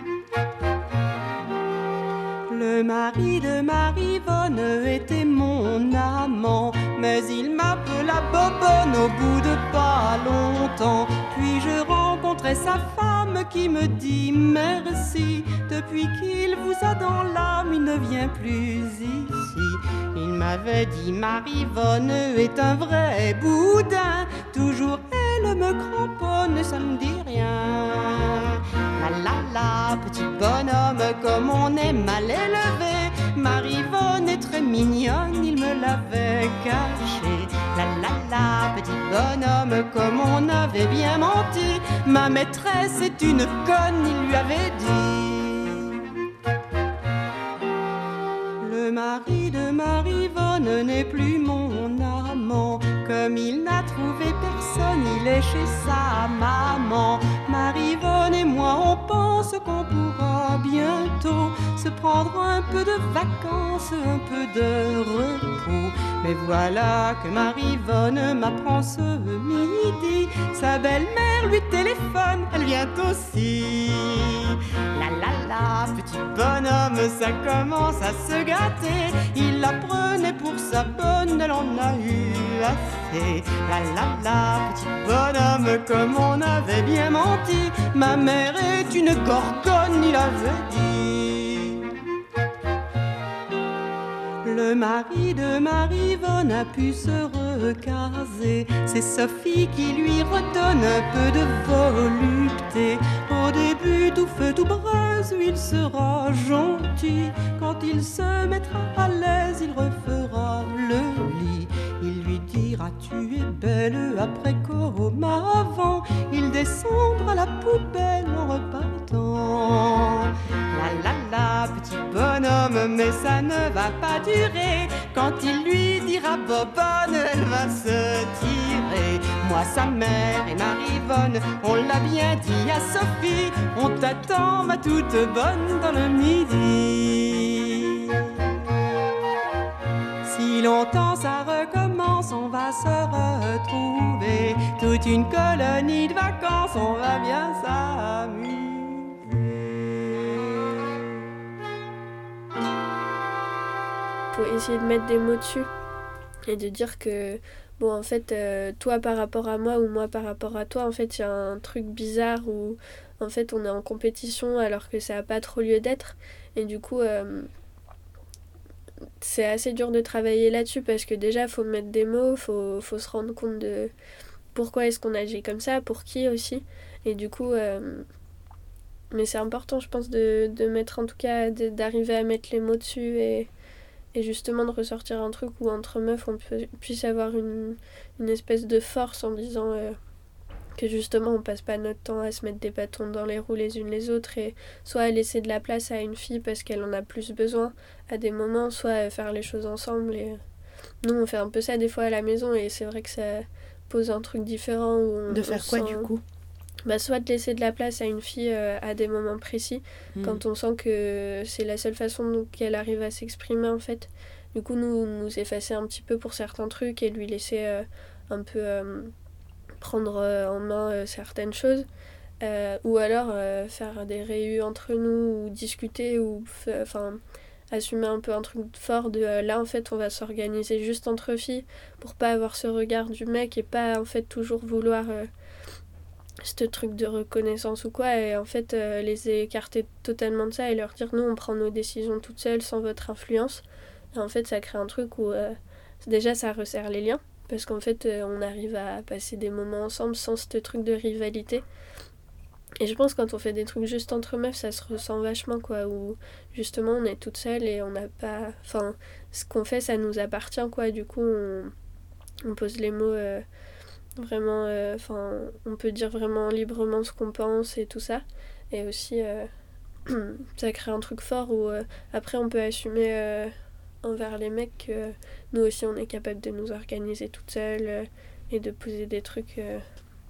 Le mari de Marie-Vonne était mon amant, mais il m'appela Bobonne au bout de pas longtemps. Puis je rencontrai sa femme qui me dit merci. Depuis qu'il vous a dans l'âme, il ne vient plus ici. Il m'avait dit Marie-Vonne est un vrai boudin. Toujours elle me cramponne et ça me dit rien. La la la, petit bonhomme, comme on est mal élevé. Marie-Vonne est très mignonne, il me l'avait caché. La la la, petit bonhomme, comme on avait bien menti. Ma maîtresse est une conne, il lui avait dit. Le mari de Marie-Vonne n'est plus mon amant. Comme il n'a trouvé personne, il est chez sa maman. Marie-Vonne et moi, on pense qu'on pourra bientôt se prendre un peu de vacances, un peu de repos. Mais voilà que Marie-Vonne m'apprend ce midi. Sa belle-mère lui téléphone, elle vient aussi. La la la, petit bonhomme, ça commence à se gâter. Il la prenait pour sa bonne, elle en a eu assez. La la la, petit bonhomme, comme on avait bien menti. Ma mère est une gorgone, il avait dit. Le mari de Marie-Vonne a pu se recaser. C'est Sophie qui lui redonne un peu de volupté. Au début tout feu tout braise, il sera gentil. Quand il se mettra à l'aise, il refera le lit. Il lui dira tu es belle après comme avant. Il descendra la poubelle en repartant. La la la, petit bonhomme, mais ça ne va pas durer. Quand il lui dira Bobonne, elle va se tirer. Moi, sa mère et Marie-Vonne, on l'a bien dit à Sophie. On t'attend, ma toute bonne, dans le midi. Si longtemps ça recommence, on va se retrouver. Toute une colonie de vacances, on va bien s'amuser. Faut essayer de mettre des mots dessus et de dire que bon en fait euh, toi par rapport à moi ou moi par rapport à toi, en fait il y a un truc bizarre où en fait on est en compétition alors que ça n'a pas trop lieu d'être, et du coup euh, c'est assez dur de travailler là-dessus parce que déjà faut mettre des mots, faut, faut se rendre compte de pourquoi est-ce qu'on agit comme ça, pour qui aussi, et du coup euh, mais c'est important je pense de, de mettre en tout cas de, d'arriver à mettre les mots dessus et Et justement de ressortir un truc où entre meufs on peut, puisse avoir une, une espèce de force en disant euh, que justement on passe pas notre temps à se mettre des bâtons dans les roues les unes les autres, et soit à laisser de la place à une fille parce qu'elle en a plus besoin à des moments, soit à faire les choses ensemble. Et nous on fait un peu ça des fois à la maison et c'est vrai que ça pose un truc différent. Où on, de faire on quoi sent... du coup? Bah, soit de laisser de la place à une fille euh, à des moments précis, mmh. quand on sent que c'est la seule façon qu'elle arrive à s'exprimer en fait. Du coup, nous, nous effacer un petit peu pour certains trucs et lui laisser euh, un peu euh, prendre euh, en main euh, certaines choses. Euh, ou alors euh, faire des réus entre nous ou discuter ou enfin assumer un peu un truc fort de euh, là en fait on va s'organiser juste entre filles pour pas avoir ce regard du mec et pas en fait toujours vouloir... Euh, ce truc de reconnaissance ou quoi, et en fait euh, les écarter totalement de ça et leur dire nous on prend nos décisions toutes seules sans votre influence. Et en fait ça crée un truc où euh, déjà ça resserre les liens parce qu'en fait euh, on arrive à passer des moments ensemble sans ce truc de rivalité. Et je pense que quand on fait des trucs juste entre meufs ça se ressent vachement quoi, où justement on est toutes seules et on n'a pas, enfin ce qu'on fait ça nous appartient quoi, du coup on, on pose les mots euh, vraiment, enfin, euh, on peut dire vraiment librement ce qu'on pense et tout ça. Et aussi, euh, ça crée un truc fort où euh, après on peut assumer euh, envers les mecs que euh, nous aussi on est capable de nous organiser toutes seules euh, et de poser des trucs euh,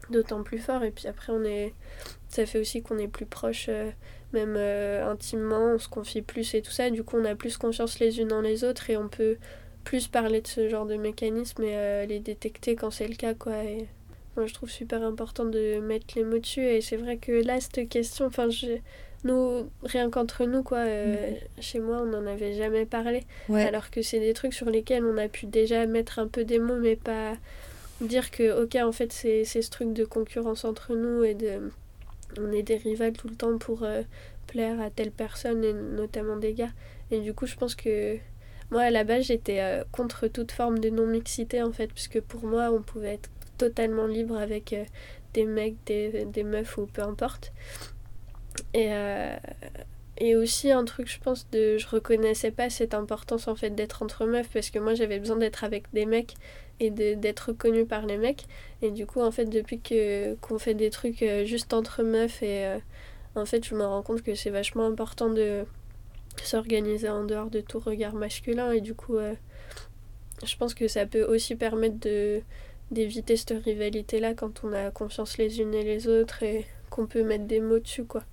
d'autant plus fort. Et puis après, on est... ça fait aussi qu'on est plus proches, euh, même euh, intimement, on se confie plus et tout ça. Du coup, on a plus confiance les unes dans les autres et on peut plus parler de ce genre de mécanismes et euh, les détecter quand c'est le cas, quoi. Et moi, je trouve super important de mettre les mots dessus. Et c'est vrai que là, cette question, enfin, je... nous, rien qu'entre nous, quoi, euh, mmh. chez moi, on n'en avait jamais parlé. Ouais. Alors que c'est des trucs sur lesquels on a pu déjà mettre un peu des mots, mais pas dire que, ok, en fait, c'est, c'est ce truc de concurrence entre nous et de... on est des rivales tout le temps pour euh, plaire à telle personne, et notamment des gars. Et du coup, je pense que moi, à la base, j'étais euh, contre toute forme de non-mixité, en fait, puisque pour moi, on pouvait être totalement libre avec euh, des mecs, des, des meufs ou peu importe. Et, euh, et aussi, un truc, je pense, de je reconnaissais pas cette importance, en fait, d'être entre meufs, parce que moi, j'avais besoin d'être avec des mecs et de, d'être reconnue par les mecs. Et du coup, en fait, depuis que, qu'on fait des trucs euh, juste entre meufs, et euh, en fait, je me rends compte que c'est vachement important de s'organiser en dehors de tout regard masculin. Et du coup, euh, je pense que ça peut aussi permettre de, d'éviter cette rivalité-là quand on a confiance les unes et les autres et qu'on peut mettre des mots dessus, quoi.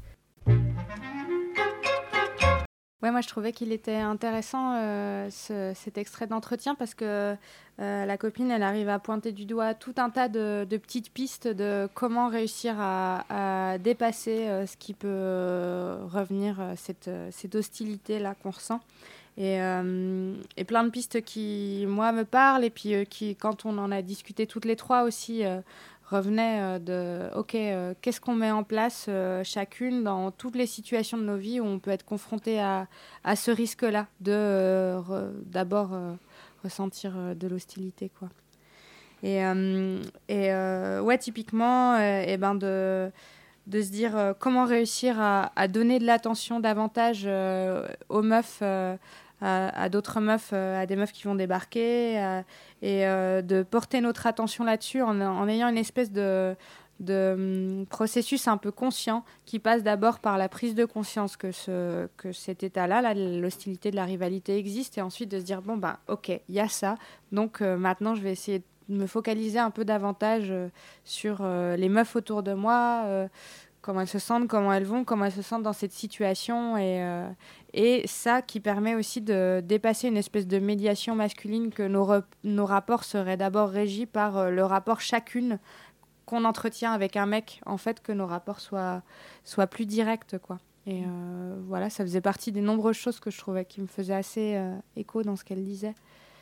Ouais, moi je trouvais qu'il était intéressant euh, ce, cet extrait d'entretien parce que euh, la copine elle arrive à pointer du doigt tout un tas de, de petites pistes de comment réussir à, à dépasser euh, ce qui peut euh, revenir, euh, cette, cette hostilité là qu'on ressent. Et, euh, et plein de pistes qui, moi, me parlent et puis euh, qui, quand on en a discuté toutes les trois aussi, euh, revenaient euh, de, ok, euh, qu'est-ce qu'on met en place euh, chacune dans toutes les situations de nos vies où on peut être confronté à, à ce risque-là de euh, re, d'abord euh, ressentir euh, de l'hostilité, quoi. Et, euh, et euh, ouais, typiquement, euh, et ben de... de se dire euh, comment réussir à, à donner de l'attention davantage euh, aux meufs, euh, à, à d'autres meufs, euh, à des meufs qui vont débarquer, euh, et euh, de porter notre attention là-dessus en, en ayant une espèce de, de um, processus un peu conscient qui passe d'abord par la prise de conscience que, ce, que cet état-là, là, l'hostilité de la rivalité existe, et ensuite de se dire, bon, ben, ok, il y a ça, donc euh, maintenant je vais essayer de me focaliser un peu davantage euh, sur euh, les meufs autour de moi, euh, comment elles se sentent, comment elles vont, comment elles se sentent dans cette situation. Et, euh, et ça qui permet aussi de dépasser une espèce de médiation masculine que nos, re- nos rapports seraient d'abord régis par euh, le rapport chacune qu'on entretient avec un mec, en fait, que nos rapports soient, soient plus directs, quoi. Et euh, voilà, ça faisait partie des nombreuses choses que je trouvais qui me faisaient assez euh, écho dans ce qu'elle disait.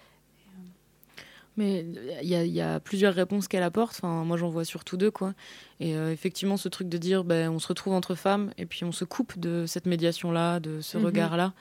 Mais il y, y a plusieurs réponses qu'elle apporte. Enfin, moi, j'en vois surtout deux, quoi. Et euh, effectivement, ce truc de dire, ben, on se retrouve entre femmes et puis on se coupe de cette médiation-là, de ce mm-hmm. regard-là.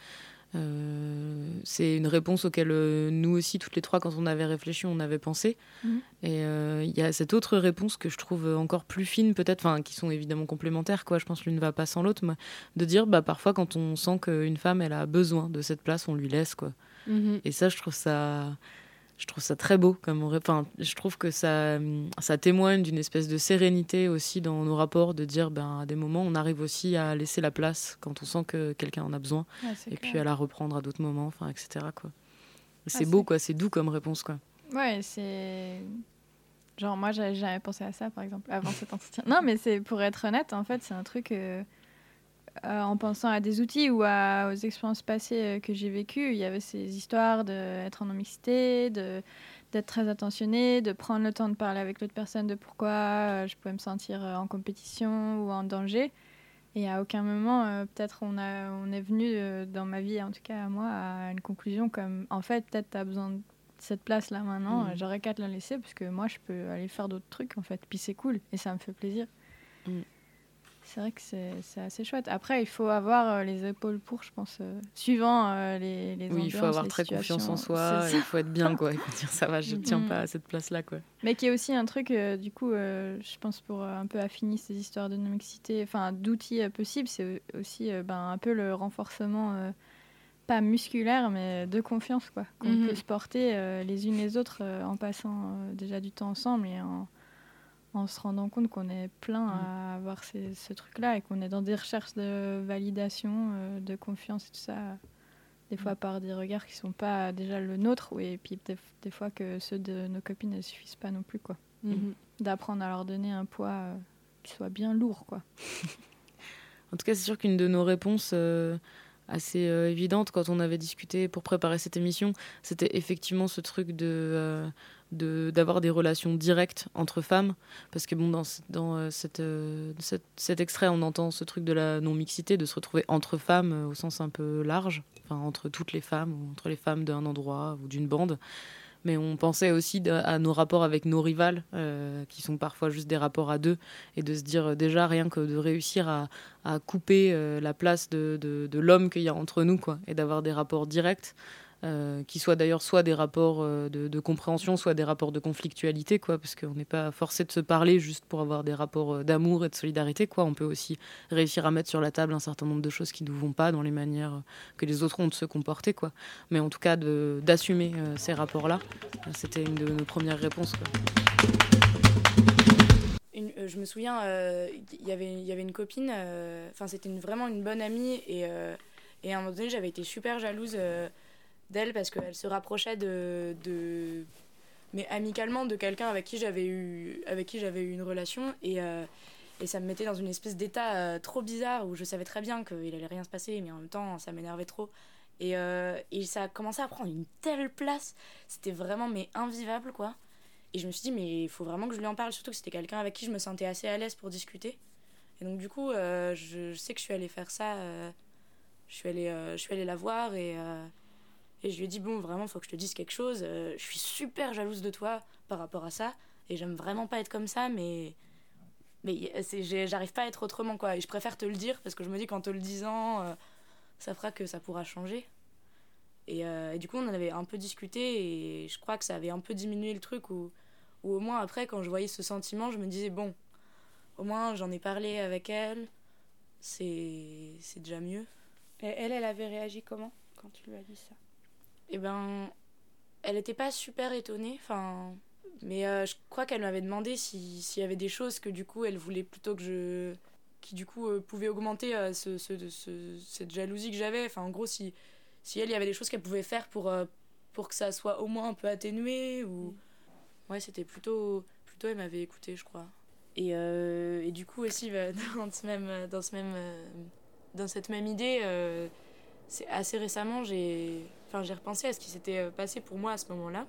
Euh, c'est une réponse auquel euh, nous aussi, toutes les trois, quand on avait réfléchi, on avait pensé. Mm-hmm. Et il euh, y a cette autre réponse que je trouve encore plus fine, peut-être, enfin, qui sont évidemment complémentaires, quoi. Je pense que l'une ne va pas sans l'autre, mais de dire, bah, parfois, quand on sent qu'une femme, elle a besoin de cette place, on lui laisse, quoi. Mm-hmm. Et ça, je trouve ça... Je trouve ça très beau. Comme on... enfin, je trouve que ça, ça témoigne d'une espèce de sérénité aussi dans nos rapports, de dire ben, à des moments, on arrive aussi à laisser la place quand on sent que quelqu'un en a besoin, ouais, et clair. Puis à la reprendre à d'autres moments, enfin, et cetera, quoi. C'est ah, beau, c'est... quoi. C'est doux comme réponse, quoi. Ouais, c'est... Genre, moi, j'avais jamais pensé à ça, par exemple, avant cet entretien. Non, mais c'est, pour être honnête, en fait, c'est un truc... Euh... Euh, en pensant à des outils ou à, aux expériences passées euh, que j'ai vécues, il y avait ces histoires d'être en non-mixité, de, d'être très attentionnée, de prendre le temps de parler avec l'autre personne de pourquoi euh, je pouvais me sentir euh, en compétition ou en danger. Et à aucun moment, euh, peut-être on, a, on est venu euh, dans ma vie, en tout cas à moi, à une conclusion comme en fait, peut-être tu as besoin de cette place-là maintenant, mmh. euh, j'aurais qu'à te la laisser parce que moi je peux aller faire d'autres trucs en fait. Puis c'est cool et ça me fait plaisir. Mmh. C'est vrai que c'est, c'est assez chouette. Après, il faut avoir euh, les épaules pour, je pense, euh, suivant euh, les, les ambiances, oui, il faut avoir les très situations. confiance en soi, il faut être bien, quoi. Il faut dire, ça va, je ne tiens pas à cette place-là, quoi. Mais qui est aussi un truc, euh, du coup, euh, je pense, pour euh, un peu affiner ces histoires de non-mixité, enfin, d'outils euh, possibles, c'est aussi euh, ben, un peu le renforcement, euh, pas musculaire, mais de confiance, quoi. Qu'on mm-hmm. peut se porter euh, les unes les autres euh, en passant euh, déjà du temps ensemble et en... en se rendant compte qu'on est plein mmh. à avoir ces, ce truc-là et qu'on est dans des recherches de validation, euh, de confiance et tout ça, des fois par des regards qui ne sont pas déjà le nôtre, et puis des, des fois que ceux de nos copines ne suffisent pas non plus, quoi. Mmh. D'apprendre à leur donner un poids euh, qui soit bien lourd, quoi. En tout cas, c'est sûr qu'une de nos réponses euh, assez euh, évidentes quand on avait discuté pour préparer cette émission, c'était effectivement ce truc de, euh, de, d'avoir des relations directes entre femmes. Parce que bon, dans, dans euh, cette, euh, cette, cet extrait, on entend ce truc de la non-mixité, de se retrouver entre femmes euh, au sens un peu large, enfin, entre toutes les femmes, ou entre les femmes d'un endroit ou d'une bande. Mais on pensait aussi à nos rapports avec nos rivales, euh, qui sont parfois juste des rapports à deux, et de se dire euh, déjà rien que de réussir à, à couper euh, la place de, de, de l'homme qu'il y a entre nous, quoi, et d'avoir des rapports directs, euh, qui soient d'ailleurs soit des rapports euh, de, de compréhension, soit des rapports de conflictualité, quoi, parce qu'on n'est pas forcé de se parler juste pour avoir des rapports euh, d'amour et de solidarité, quoi. On peut aussi réussir à mettre sur la table un certain nombre de choses qui ne nous vont pas dans les manières que les autres ont de se comporter, quoi. Mais en tout cas, de, d'assumer euh, ces rapports-là, euh, c'était une de nos premières réponses, quoi. Une, euh, je me souviens, il euh, y, y avait une copine, enfin euh, c'était une, vraiment une bonne amie, et, euh, et à un moment donné, j'avais été super jalouse euh, d'elle parce qu'elle se rapprochait de, de mais amicalement de quelqu'un avec qui j'avais eu avec qui j'avais eu une relation, et euh, et ça me mettait dans une espèce d'état euh, trop bizarre où je savais très bien qu'il allait rien se passer, mais en même temps ça m'énervait trop, et euh, et ça a commencé à prendre une telle place, c'était vraiment mais invivable, quoi. Et je me suis dit mais il faut vraiment que je lui en parle, surtout que c'était quelqu'un avec qui je me sentais assez à l'aise pour discuter. Et donc du coup euh, je, je sais que je suis allée faire ça, euh, je suis allée euh, je suis allée la voir, et euh, Et je lui ai dit, bon, vraiment, il faut que je te dise quelque chose. Euh, je suis super jalouse de toi par rapport à ça. Et j'aime vraiment pas être comme ça, mais, mais c'est, j'arrive pas à être autrement, quoi. Et je préfère te le dire, parce que je me dis qu'en te le disant, euh, ça fera que ça pourra changer. Et, euh, et du coup, on en avait un peu discuté, et je crois que ça avait un peu diminué le truc, où, où au moins après, quand je voyais ce sentiment, je me disais, bon, au moins j'en ai parlé avec elle, c'est, c'est déjà mieux. Et elle, elle avait réagi comment quand tu lui as dit ça? Eh ben, elle était pas super étonnée, enfin, mais euh, je crois qu'elle m'avait demandé si, s'il y avait des choses que du coup elle voulait plutôt que je, qui du coup euh, pouvaient augmenter euh, ce, ce, ce, cette jalousie que j'avais. Enfin, en gros, si, si elle, il y avait des choses qu'elle pouvait faire pour, euh, pour que ça soit au moins un peu atténué, ou ouais, c'était plutôt, plutôt elle m'avait écoutée, je crois. Et, euh, et du coup aussi bah, dans ce même, dans ce même, euh, dans cette même idée. Euh, C'est assez récemment, j'ai, enfin, j'ai repensé à ce qui s'était passé pour moi à ce moment-là.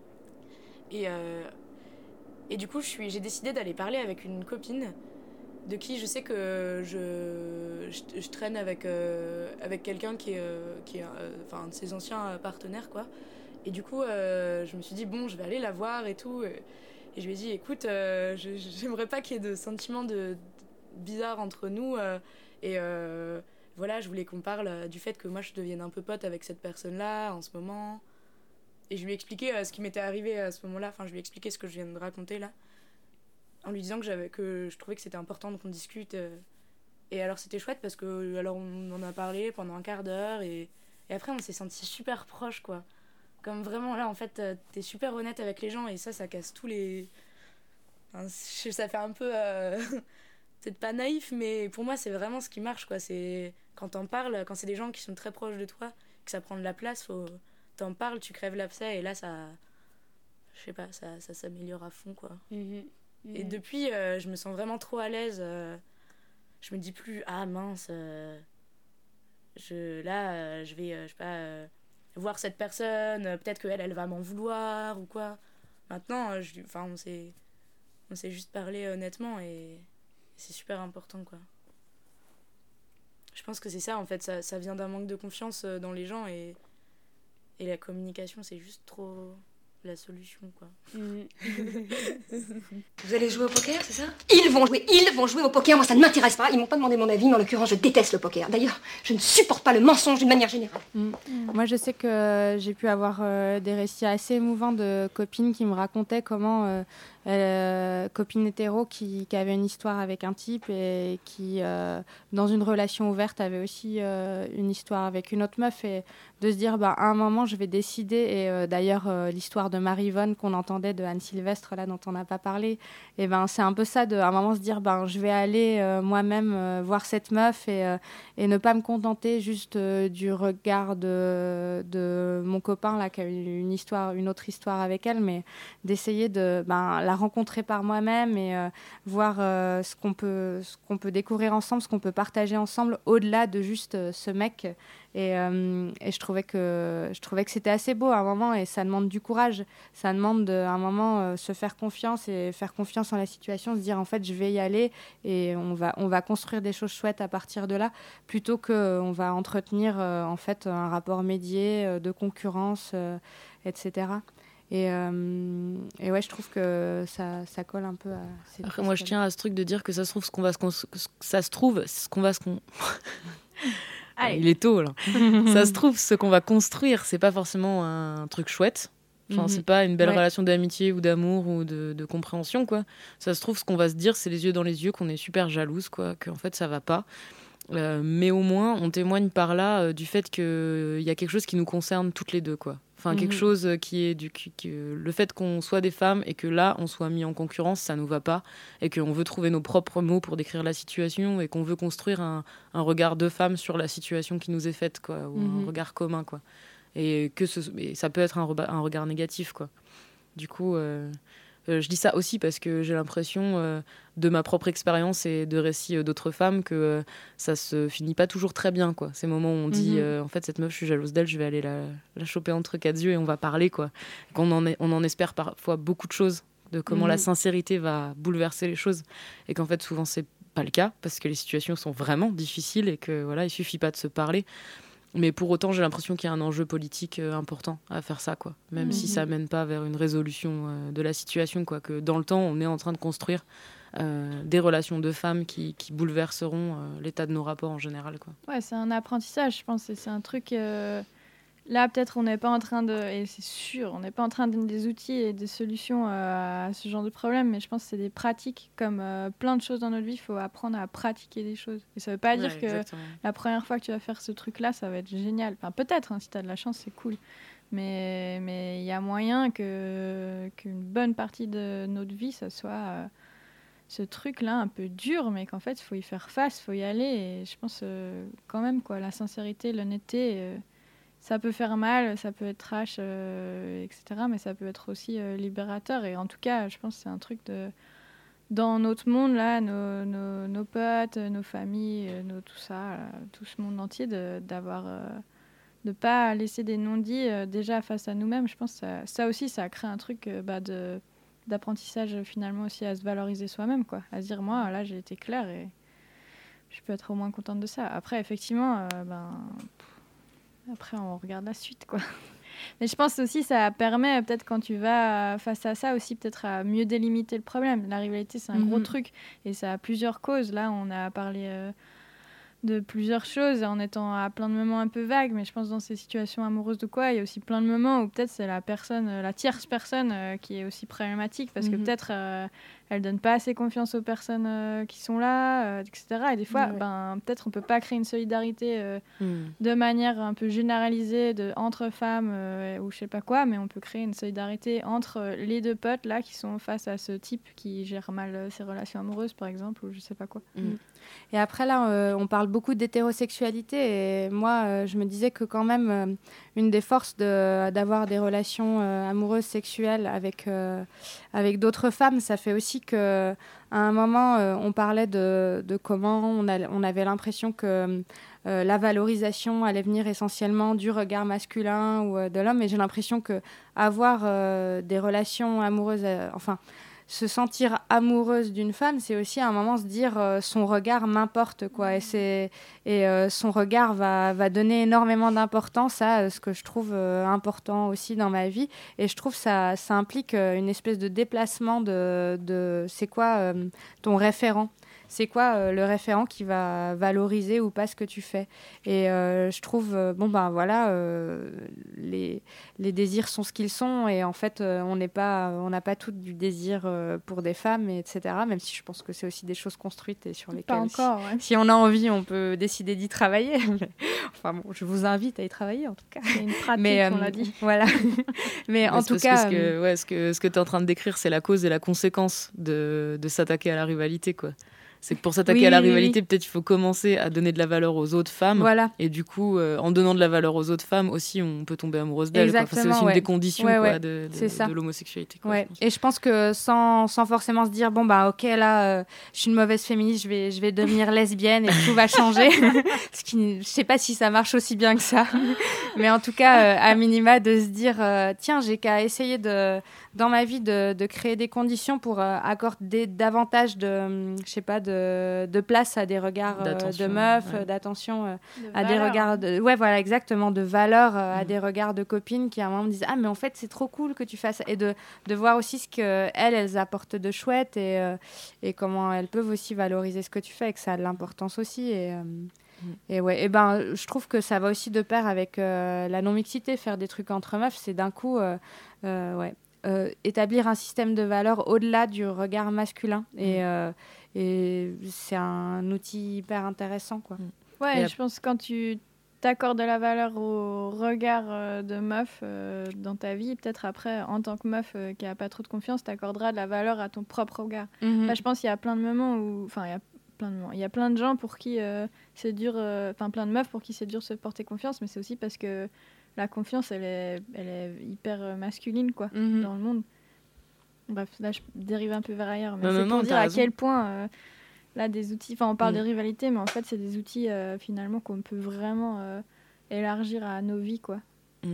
Et, euh, et du coup, je suis, j'ai décidé d'aller parler avec une copine de qui je sais que je, je, je traîne avec, euh, avec quelqu'un qui est, euh, qui est euh, enfin, un de ses anciens partenaires, quoi. Et du coup, euh, je me suis dit, bon, je vais aller la voir et tout. Et je lui ai dit, écoute, euh, je, j'aimerais pas qu'il y ait de sentiments de, de bizarres entre nous. Euh, et... Euh, Voilà, je voulais qu'on parle du fait que moi je devienne un peu pote avec cette personne-là en ce moment. Et je lui ai expliqué euh, ce qui m'était arrivé à ce moment-là. Enfin, je lui ai expliqué ce que je viens de raconter là. En lui disant que, j'avais, que je trouvais que c'était important qu'on discute. Euh. Et alors c'était chouette parce que alors on en a parlé pendant un quart d'heure. Et, et après on s'est sentis super proches, quoi. Comme vraiment là, en fait, t'es super honnête avec les gens. Et ça, ça casse tous les... Enfin, ça fait un peu... Euh... peut-être pas naïf, mais pour moi, c'est vraiment ce qui marche, quoi. C'est quand t'en parles, quand c'est des gens qui sont très proches de toi, que ça prend de la place, faut... t'en parles, tu crèves l'abcès, et là, ça... Je sais pas, ça, ça s'améliore à fond, quoi. Mmh. Mmh. Et depuis, euh, je me sens vraiment trop à l'aise. Euh... Je me dis plus, ah mince, euh... je... là, euh, je vais, euh, je sais pas, euh... voir cette personne, peut-être qu'elle, elle va m'en vouloir, ou quoi. Maintenant, je... enfin, on s'est... on s'est juste parlé honnêtement, et... c'est super important, quoi. Je pense que c'est ça, en fait, ça, ça vient d'un manque de confiance dans les gens, et, et la communication, c'est juste trop la solution, quoi. Mmh. Vous allez jouer au poker, c'est ça? Ils vont jouer, ils vont jouer au poker, moi ça ne m'intéresse pas, ils m'ont pas demandé mon avis, mais en l'occurrence je déteste le poker. D'ailleurs, je ne supporte pas le mensonge d'une manière générale. Mmh. Mmh. Moi je sais que j'ai pu avoir euh, des récits assez émouvants de copines qui me racontaient comment... Euh, Euh, copine hétéro qui, qui avait une histoire avec un type et qui, euh, dans une relation ouverte, avait aussi euh, une histoire avec une autre meuf, et de se dire, bah, à un moment, je vais décider, et euh, d'ailleurs, euh, l'histoire de Marie-Yvonne qu'on entendait de Anne Sylvestre, là, dont on n'a pas parlé, et ben, c'est un peu ça, de, à un moment, se dire, ben, je vais aller euh, moi-même euh, voir cette meuf, et, euh, et ne pas me contenter juste euh, du regard de, de mon copain, là, qui a eu une histoire, une autre histoire avec elle, mais d'essayer de... Ben, la la rencontrer par moi-même et euh, voir euh, ce qu'on peut, ce qu'on peut découvrir ensemble, ce qu'on peut partager ensemble, au-delà de juste euh, ce mec. Et, euh, et je trouvais que je trouvais que c'était assez beau à un moment, et ça demande du courage. Ça demande de, à un moment euh, se faire confiance et faire confiance en la situation, se dire en fait je vais y aller et on va on va construire des choses chouettes à partir de là, plutôt que euh, on va entretenir euh, en fait un rapport médié euh, de concurrence, euh, et cetera. Et, euh, et ouais, je trouve que ça, ça colle un peu à ces Après, moi, je tiens à ce truc de dire que ça se trouve, ce qu'on va se, cons- ça se trouve, ce qu'on va se con... Allez. Il est tôt, là. Ça se trouve, ce qu'on va construire, c'est pas forcément un truc chouette. Enfin, Mhm. c'est pas une belle Ouais. relation d'amitié ou d'amour ou de, de compréhension, quoi. Ça se trouve, ce qu'on va se dire, c'est les yeux dans les yeux, qu'on est super jalouse, quoi, qu'en fait, ça va pas. Euh, mais au moins, on témoigne par là euh, du fait qu'il y a quelque chose qui nous concerne toutes les deux, quoi. Enfin, quelque Mhm. chose qui est du... Qui, qui- le fait qu'on soit des femmes et que là, on soit mis en concurrence, ça nous va pas. Et qu'on veut trouver nos propres mots pour décrire la situation et qu'on veut construire un, un regard de femme sur la situation qui nous est faite, quoi. Ou Mhm. un regard commun, quoi. Et que ce, et ça peut être un, reba- un regard négatif, quoi. Du coup, euh, euh, je dis ça aussi parce que j'ai l'impression, euh, de ma propre expérience et de récits euh, d'autres femmes, que euh, ça se finit pas toujours très bien, quoi. Ces moments où on dit, Mhm. euh, en fait, cette meuf, je suis jalouse d'elle, je vais aller la, la choper entre quatre yeux et on va parler, quoi. Et qu'on en, est, on en espère parfois beaucoup de choses, de comment Mhm. la sincérité va bouleverser les choses. Et qu'en fait, souvent, c'est pas le cas parce que les situations sont vraiment difficiles et que voilà, il suffit pas de se parler. Mais pour autant, j'ai l'impression qu'il y a un enjeu politique euh, important à faire ça, quoi. Même Mhm. si ça mène pas vers une résolution euh, de la situation, quoi. Que dans le temps, on est en train de construire euh, des relations de femmes qui, qui bouleverseront euh, l'état de nos rapports en général, quoi. Ouais, c'est un apprentissage, je pense. et C'est un truc. euh, Là, peut-être, on n'est pas en train de. Et c'est sûr, on n'est pas en train de donner des outils et des solutions euh, à ce genre de problème, mais je pense que c'est des pratiques. Comme euh, plein de choses dans notre vie, il faut apprendre à pratiquer des choses. Et ça veut pas Ouais, dire que exactement. la première fois que tu vas faire ce truc-là, ça va être génial. Enfin, peut-être, hein, si tu as de la chance, c'est cool. Mais mais il y a moyen que qu'une bonne partie de notre vie, ça soit. euh, ce truc-là un peu dur, mais qu'en fait, il faut y faire face, il faut y aller. Et je pense euh, quand même, quoi, la sincérité, l'honnêteté, euh, ça peut faire mal, ça peut être trash, euh, et cetera. Mais ça peut être aussi euh, libérateur. Et en tout cas, je pense que c'est un truc de... Dans notre monde, là, nos, nos, nos potes, nos familles, euh, nos, tout ça, là, tout ce monde entier, de, d'avoir... euh, de pas laisser des non-dits euh, déjà face à nous-mêmes. Je pense que ça, ça aussi, ça crée un truc euh, bah, de... d'apprentissage finalement aussi à se valoriser soi-même, quoi. À se dire, moi, là, j'ai été claire et je peux être au moins contente de ça. Après, effectivement, euh, ben, pff, après, on regarde la suite, quoi. Mais je pense aussi ça permet, peut-être quand tu vas face à ça aussi, peut-être à mieux délimiter le problème. La rivalité, c'est un Mhm. gros truc et ça a plusieurs causes. Là, on a parlé... euh, de plusieurs choses en étant à plein de moments un peu vagues, mais je pense dans ces situations amoureuses de quoi, il y a aussi plein de moments où peut-être c'est la personne, euh, la tierce personne euh, qui est aussi problématique parce que Mhm. peut-être euh, elle donne pas assez confiance aux personnes euh, qui sont là, euh, et cetera. Et des fois, Ouais. ben, peut-être on peut pas créer une solidarité euh, Mm. de manière un peu généralisée de, entre femmes euh, ou je sais pas quoi, mais on peut créer une solidarité entre euh, les deux potes là qui sont face à ce type qui gère mal euh, ses relations amoureuses par exemple ou je sais pas quoi. Mm. Et après, là, euh, on parle beaucoup d'hétérosexualité. Et moi, euh, je me disais que quand même, euh, une des forces de, d'avoir des relations euh, amoureuses, sexuelles avec, euh, avec d'autres femmes, ça fait aussi qu'à un moment, euh, on parlait de, de comment on, a, on avait l'impression que euh, la valorisation allait venir essentiellement du regard masculin ou euh, de l'homme. Et j'ai l'impression qu'avoir euh, des relations amoureuses, euh, enfin... se sentir amoureuse d'une femme, c'est aussi à un moment se dire euh, son regard m'importe, quoi. Et, c'est, et euh, son regard va, va donner énormément d'importance à euh, ce que je trouve euh, important aussi dans ma vie. Et je trouve que ça, ça implique euh, une espèce de déplacement de, de c'est quoi euh, ton référent. C'est quoi euh, le référent qui va valoriser ou pas ce que tu fais. Et euh, je trouve, euh, bon ben voilà, euh, les, les désirs sont ce qu'ils sont. Et en fait, euh, on n'est pas, on n'a pas toutes du désir euh, pour des femmes, et etc. Même si je pense que c'est aussi des choses construites et sur lesquelles, Pas encore, si, ouais. si on a envie, on peut décider d'y travailler. Enfin bon, je vous invite à y travailler en tout cas. C'est une pratique, Mais, on euh, l'a dit. Voilà. Mais Ouais, en c'est tout parce cas, que ce euh, que, ouais, ce que, ce que tu es en train de décrire, c'est la cause et la conséquence de, de s'attaquer à la rivalité, quoi. C'est que pour s'attaquer Oui, à la oui, rivalité, oui. peut-être il faut commencer à donner de la valeur aux autres femmes. Voilà. Et du coup, euh, en donnant de la valeur aux autres femmes aussi, on peut tomber amoureuse d'elles. Quoi. Enfin, c'est aussi une ouais. des conditions ouais, quoi, ouais. de, de, C'est ça. de l'homosexualité. Quoi, ouais. je Et je pense que sans, sans forcément se dire, bon, bah ok, là, euh, je suis une mauvaise féministe, je vais, je vais devenir lesbienne et tout va changer. Ce qui, je sais pas si ça marche aussi bien que ça. Mais en tout cas, euh, à minima, de se dire, euh, tiens, j'ai qu'à essayer de, dans ma vie de, de créer des conditions pour euh, accorder davantage de, je sais pas, de, de place à des regards euh, de meufs, ouais. d'attention euh, De à des valeur. regards de, ouais voilà exactement de valeur euh, à Mm. des regards de copines qui à un moment me disent ah mais en fait c'est trop cool que tu fasses ça. Et de, de voir aussi ce que elles elles apportent de chouette et, euh, et comment elles peuvent aussi valoriser ce que tu fais et que ça a de l'importance aussi et euh, Et ouais, et ben, je trouve que ça va aussi de pair avec euh, la non-mixité. Faire des trucs entre meufs, c'est d'un coup euh, euh, ouais, euh, établir un système de valeurs au-delà du regard masculin. Et, euh, et c'est un outil hyper intéressant, quoi. Ouais, Et je pense que quand tu t'accordes de la valeur au regard euh, de meuf euh, dans ta vie, peut-être après, en tant que meuf euh, qui n'a pas trop de confiance, t'accorderas de la valeur à ton propre regard. Mhm. Enfin, je pense qu'il y a plein de moments où... Enfin, il y a plein de moments. Il y a plein de gens pour qui euh, c'est dur... Enfin, plein de meufs pour qui c'est dur de se porter confiance, mais c'est aussi parce que la confiance, elle est, elle est hyper euh, masculine, quoi, Mhm. dans le monde. Bref, là, je dérive un peu vers ailleurs, mais Non, c'est non, pour non, dire t'as à raison. quel point... euh, là, des outils, enfin on parle Mm. de rivalité, mais en fait c'est des outils euh, finalement qu'on peut vraiment euh, élargir à nos vies, quoi.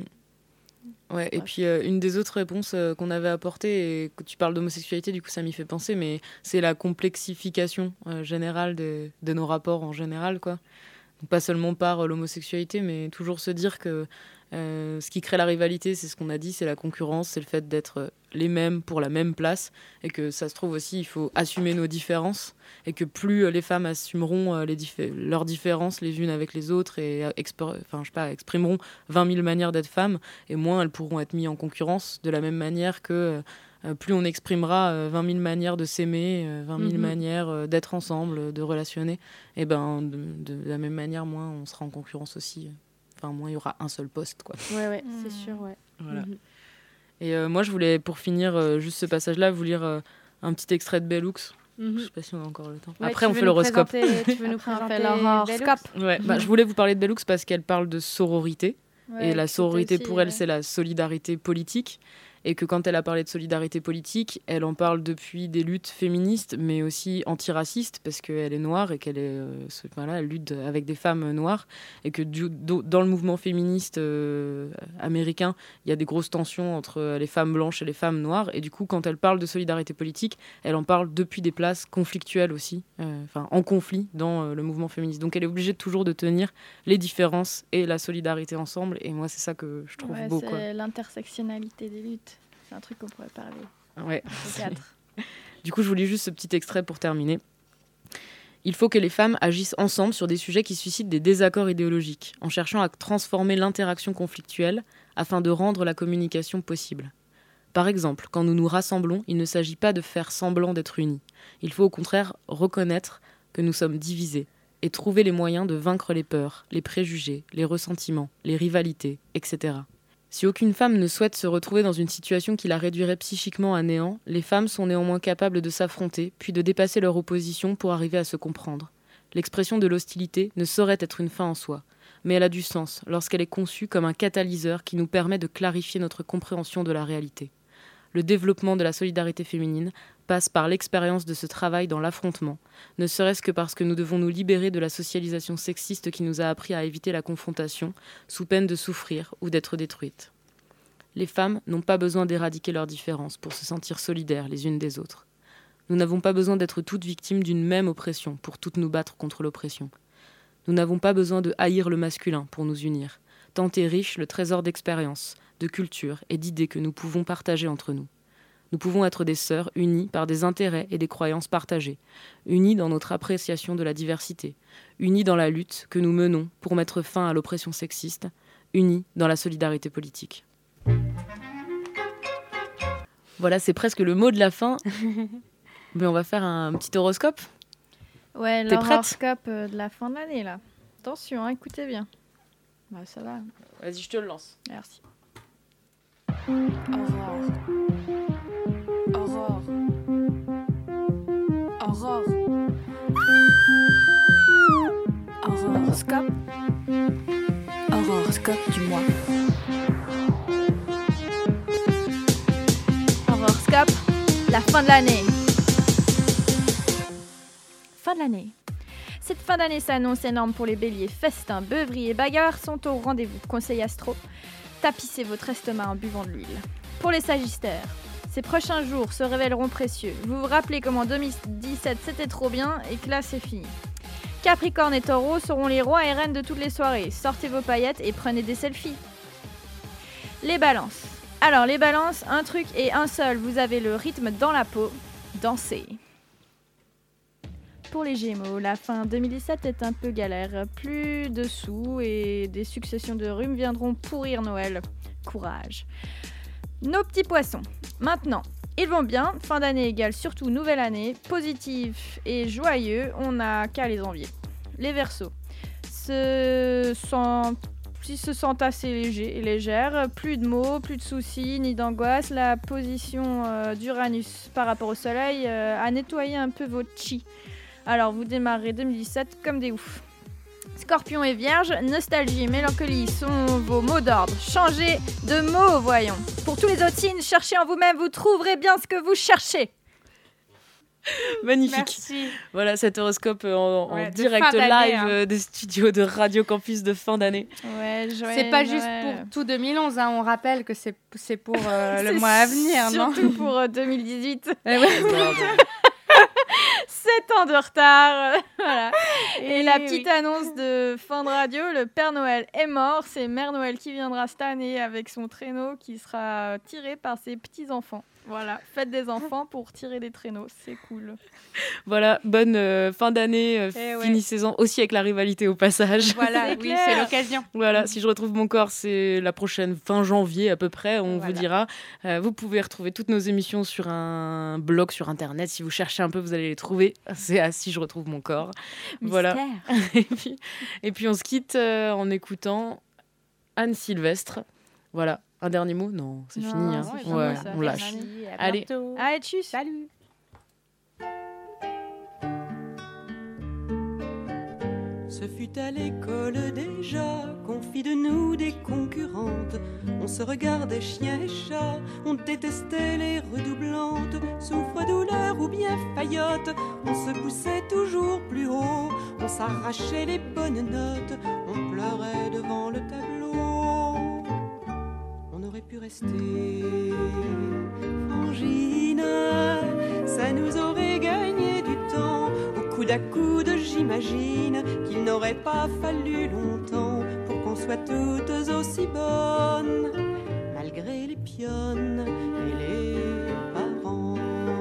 Ouais, et puis euh, une des autres réponses euh, qu'on avait apportées, et que tu parles d'homosexualité, du coup ça m'y fait penser, mais c'est la complexification euh, générale de, de nos rapports en général, quoi. Donc, pas seulement par euh, l'homosexualité, mais toujours se dire que euh, ce qui crée la rivalité, c'est ce qu'on a dit, c'est la concurrence, c'est le fait d'être les mêmes pour la même place, et que ça se trouve aussi, il faut assumer nos différences, et que plus euh, les femmes assumeront euh, les diffé- leurs différences les unes avec les autres, et euh, expo- enfin, je sais pas, exprimeront vingt mille manières d'être femmes, et moins elles pourront être mises en concurrence, de la même manière que euh, plus on exprimera euh, vingt mille manières de s'aimer, euh, vingt mille Mhm. manières euh, d'être ensemble, euh, de relationner, et ben de, de la même manière, moins on sera en concurrence aussi. Enfin, moins il y aura un seul poste, quoi. Ouais, ouais, c'est sûr, ouais. Voilà. Mhm. Et euh, moi, je voulais, pour finir euh, juste ce passage-là, vous lire euh, un petit extrait de Bellux. Mhm. Je sais pas si on a encore le temps. Ouais, Après, tu on veux fait nous l'horoscope. présenter- Tu veux nous On fait présenter l'horoscope. Bellux Ouais, bah, je voulais vous parler de Bellux parce qu'elle parle de sororité. Ouais, et la que sororité, c'était aussi, pour elle, ouais. c'est la solidarité politique. Et que quand elle a parlé de solidarité politique, elle en parle depuis des luttes féministes, mais aussi antiracistes, parce qu'elle est noire et qu'elle est, euh, ce- voilà, elle lutte avec des femmes noires. Et que du- do- dans le mouvement féministe euh, américain, il y a des grosses tensions entre les femmes blanches et les femmes noires. Et du coup, quand elle parle de solidarité politique, elle en parle depuis des places conflictuelles aussi, euh, enfin en conflit dans euh, le mouvement féministe. Donc elle est obligée de, toujours de tenir les différences et la solidarité ensemble. Et moi, c'est ça que je trouve Ouais, beau, quoi. c'est l'intersectionnalité des luttes. C'est un truc qu'on pourrait parler. Ouais. Entre quatre. Du coup, je vous lis juste ce petit extrait pour terminer. Il faut que les femmes agissent ensemble sur des sujets qui suscitent des désaccords idéologiques, en cherchant à transformer l'interaction conflictuelle afin de rendre la communication possible. Par exemple, quand nous nous rassemblons, il ne s'agit pas de faire semblant d'être unis. Il faut au contraire reconnaître que nous sommes divisés et trouver les moyens de vaincre les peurs, les préjugés, les ressentiments, les rivalités, et cetera. Si aucune femme ne souhaite se retrouver dans une situation qui la réduirait psychiquement à néant, les femmes sont néanmoins capables de s'affronter, puis de dépasser leur opposition pour arriver à se comprendre. L'expression de l'hostilité ne saurait être une fin en soi, mais elle a du sens lorsqu'elle est conçue comme un catalyseur qui nous permet de clarifier notre compréhension de la réalité. Le développement de la solidarité féminine passe par l'expérience de ce travail dans l'affrontement, ne serait-ce que parce que nous devons nous libérer de la socialisation sexiste qui nous a appris à éviter la confrontation, sous peine de souffrir ou d'être détruites. Les femmes n'ont pas besoin d'éradiquer leurs différences pour se sentir solidaires les unes des autres. Nous n'avons pas besoin d'être toutes victimes d'une même oppression pour toutes nous battre contre l'oppression. Nous n'avons pas besoin de haïr le masculin pour nous unir, tant est riche le trésor d'expérience, de culture et d'idées que nous pouvons partager entre nous. Nous pouvons être des sœurs unies par des intérêts et des croyances partagées, unies dans notre appréciation de la diversité, unies dans la lutte que nous menons pour mettre fin à l'oppression sexiste, unies dans la solidarité politique. Voilà, c'est presque le mot de la fin. Mais on va faire un petit horoscope. Ouais, T'es prête ? l'horoscope euh, de la fin de l'année, là. Attention, hein, écoutez bien. Bah, ça va. Vas-y, je te le lance. Merci. Aurore. Aurore. Aurore. fin de l'année. Fin de l'année. Cette fin d'année s'annonce énorme pour les béliers. Festins, beuveries et bagarres sont au rendez-vous. Conseil astro, tapissez votre estomac en buvant de l'huile. Pour les sagittaires, ces prochains jours se révéleront précieux. Vous vous rappelez comment deux mille dix-sept c'était trop bien et que là c'est fini. Capricorne et Taureau seront les rois et reines de toutes les soirées. Sortez vos paillettes et prenez des selfies. Les balances. Alors les balances, un truc et un seul, vous avez le rythme dans la peau. Dansez. Pour les Gémeaux, la fin deux mille dix-sept est un peu galère. Plus de sous et des successions de rhumes viendront pourrir Noël. Courage. Nos petits poissons. Maintenant, ils vont bien. Fin d'année égale surtout nouvelle année. Positif et joyeux, on n'a qu'à les envier. Les Verseaux se sentent, ils se sentent assez légers et légères. Plus de mots, plus de soucis, ni d'angoisse. La position euh, d'Uranus par rapport au Soleil euh, a nettoyé un peu votre chi. Alors, vous démarrez deux mille dix-sept comme des oufs. Scorpion et Vierge, nostalgie et mélancolie sont vos mots d'ordre. Changez de mots, voyons. Pour tous les autres signes, cherchez en vous-même, vous trouverez bien ce que vous cherchez. Magnifique. Merci. Voilà cet horoscope en, Ouais, en de direct fin d'année, live hein. euh, des studios de Radio Campus de fin d'année. Ouais, C'est pas juste pour tout deux mille onze, hein, on rappelle que c'est, c'est pour euh, le C'est mois à venir, non? surtout pour euh, deux mille dix-huit. Eh ouais. sept ans de retard. euh, voilà. Et, Eh la oui. petite annonce de fin de radio, le Père Noël est mort. C'est Mère Noël qui viendra cette année avec son traîneau qui sera tiré par ses petits-enfants. Voilà, faites des enfants pour tirer des traîneaux, c'est cool. Voilà, bonne euh, fin d'année, euh, Eh ouais. finissez-en aussi avec la rivalité au passage. Voilà, C'est oui, clair. c'est l'occasion. Voilà, si je retrouve mon corps, c'est la prochaine fin janvier à peu près, on Voilà. vous dira. Euh, vous pouvez retrouver toutes nos émissions sur un blog sur internet. Si vous cherchez un peu, vous allez les trouver. C'est à Si je retrouve mon corps. Voilà. et, puis, et puis on se quitte euh, en écoutant Anne Sylvestre. Voilà. Un dernier mot? Non, c'est Non, fini. Hein. c'est fini, Ouais, ça. on lâche. Merci, à Allez. bientôt. Allez, tchuss. Salut. Ce fut à l'école déjà qu'on fit de nous des concurrentes. On se regardait chien et chat, on détestait les redoublantes. Souffre, douleur ou bien faillotte, on se poussait toujours plus haut. On s'arrachait les bonnes notes, on pleurait devant le tableau. On aurait pu rester frangine, ça nous aurait gagné du temps. Au coude à coude, j'imagine qu'il n'aurait pas fallu longtemps pour qu'on soit toutes aussi bonnes, malgré les pionnes et les parents.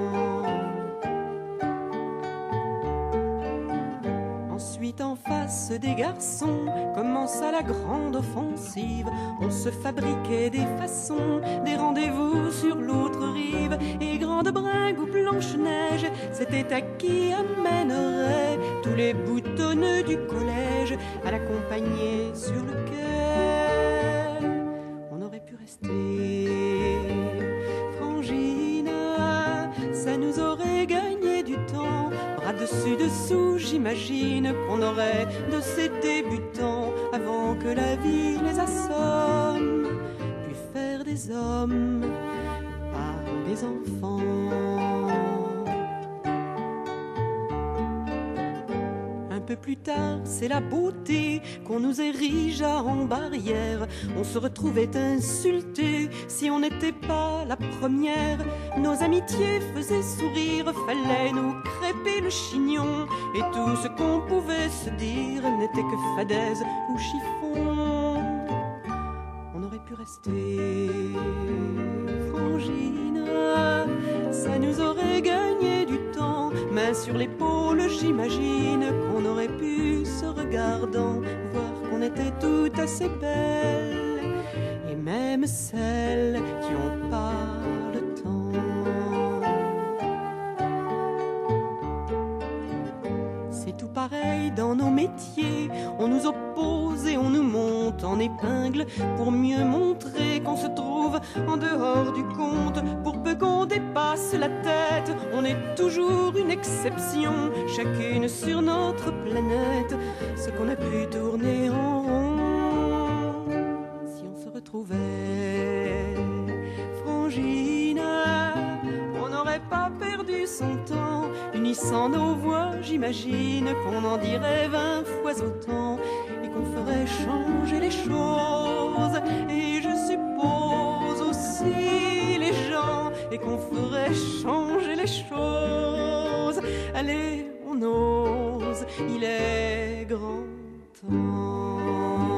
Ensuite, en face des garçons, commença la grande offensive. On se fabriquait des façons, des rendez-vous sur l'autre rive. Et grande bringue ou Blanche-Neige, c'était à qui amènerait tous les boutonneux du collège à l'accompagner sur lequel on aurait pu rester frangine. Ça nous aurait gagné du temps, bras dessus dessous, j'imagine qu'on aurait de ces débutants avant que la vie les assomme, puis faire des hommes par des enfants. Un peu plus tard, c'est la beauté qu'on nous érigea en barrière. On se retrouvait insultés si on n'était pas la première. Nos amitiés faisaient sourire, fallait nous crêper le chignon. Et tout ce qu'on pouvait se dire n'était que fadaise ou chiffon. On aurait pu rester frangine, ça nous aurait gagné du temps. Main sur l'épaule, j'imagine qu'on aurait pu, se regardant, voir qu'on était toutes assez belles. Et même celles qui ont pas le temps. C'est tout pareil dans nos métiers, on nous oppose et on nous monte en épingle pour mieux montrer qu'on se trouve en dehors du compte. Pour peu qu'on dépasse la tête, on est toujours une exception, chacune sur notre planète, ce qu'on a pu tourner en rond. Si on se retrouvait frangine, on n'aurait pas perdu unissant nos voix, j'imagine qu'on en dirait vingt fois autant et qu'on ferait changer les choses. Et je suppose aussi les gens et qu'on ferait changer les choses. Allez, on ose, il est grand temps.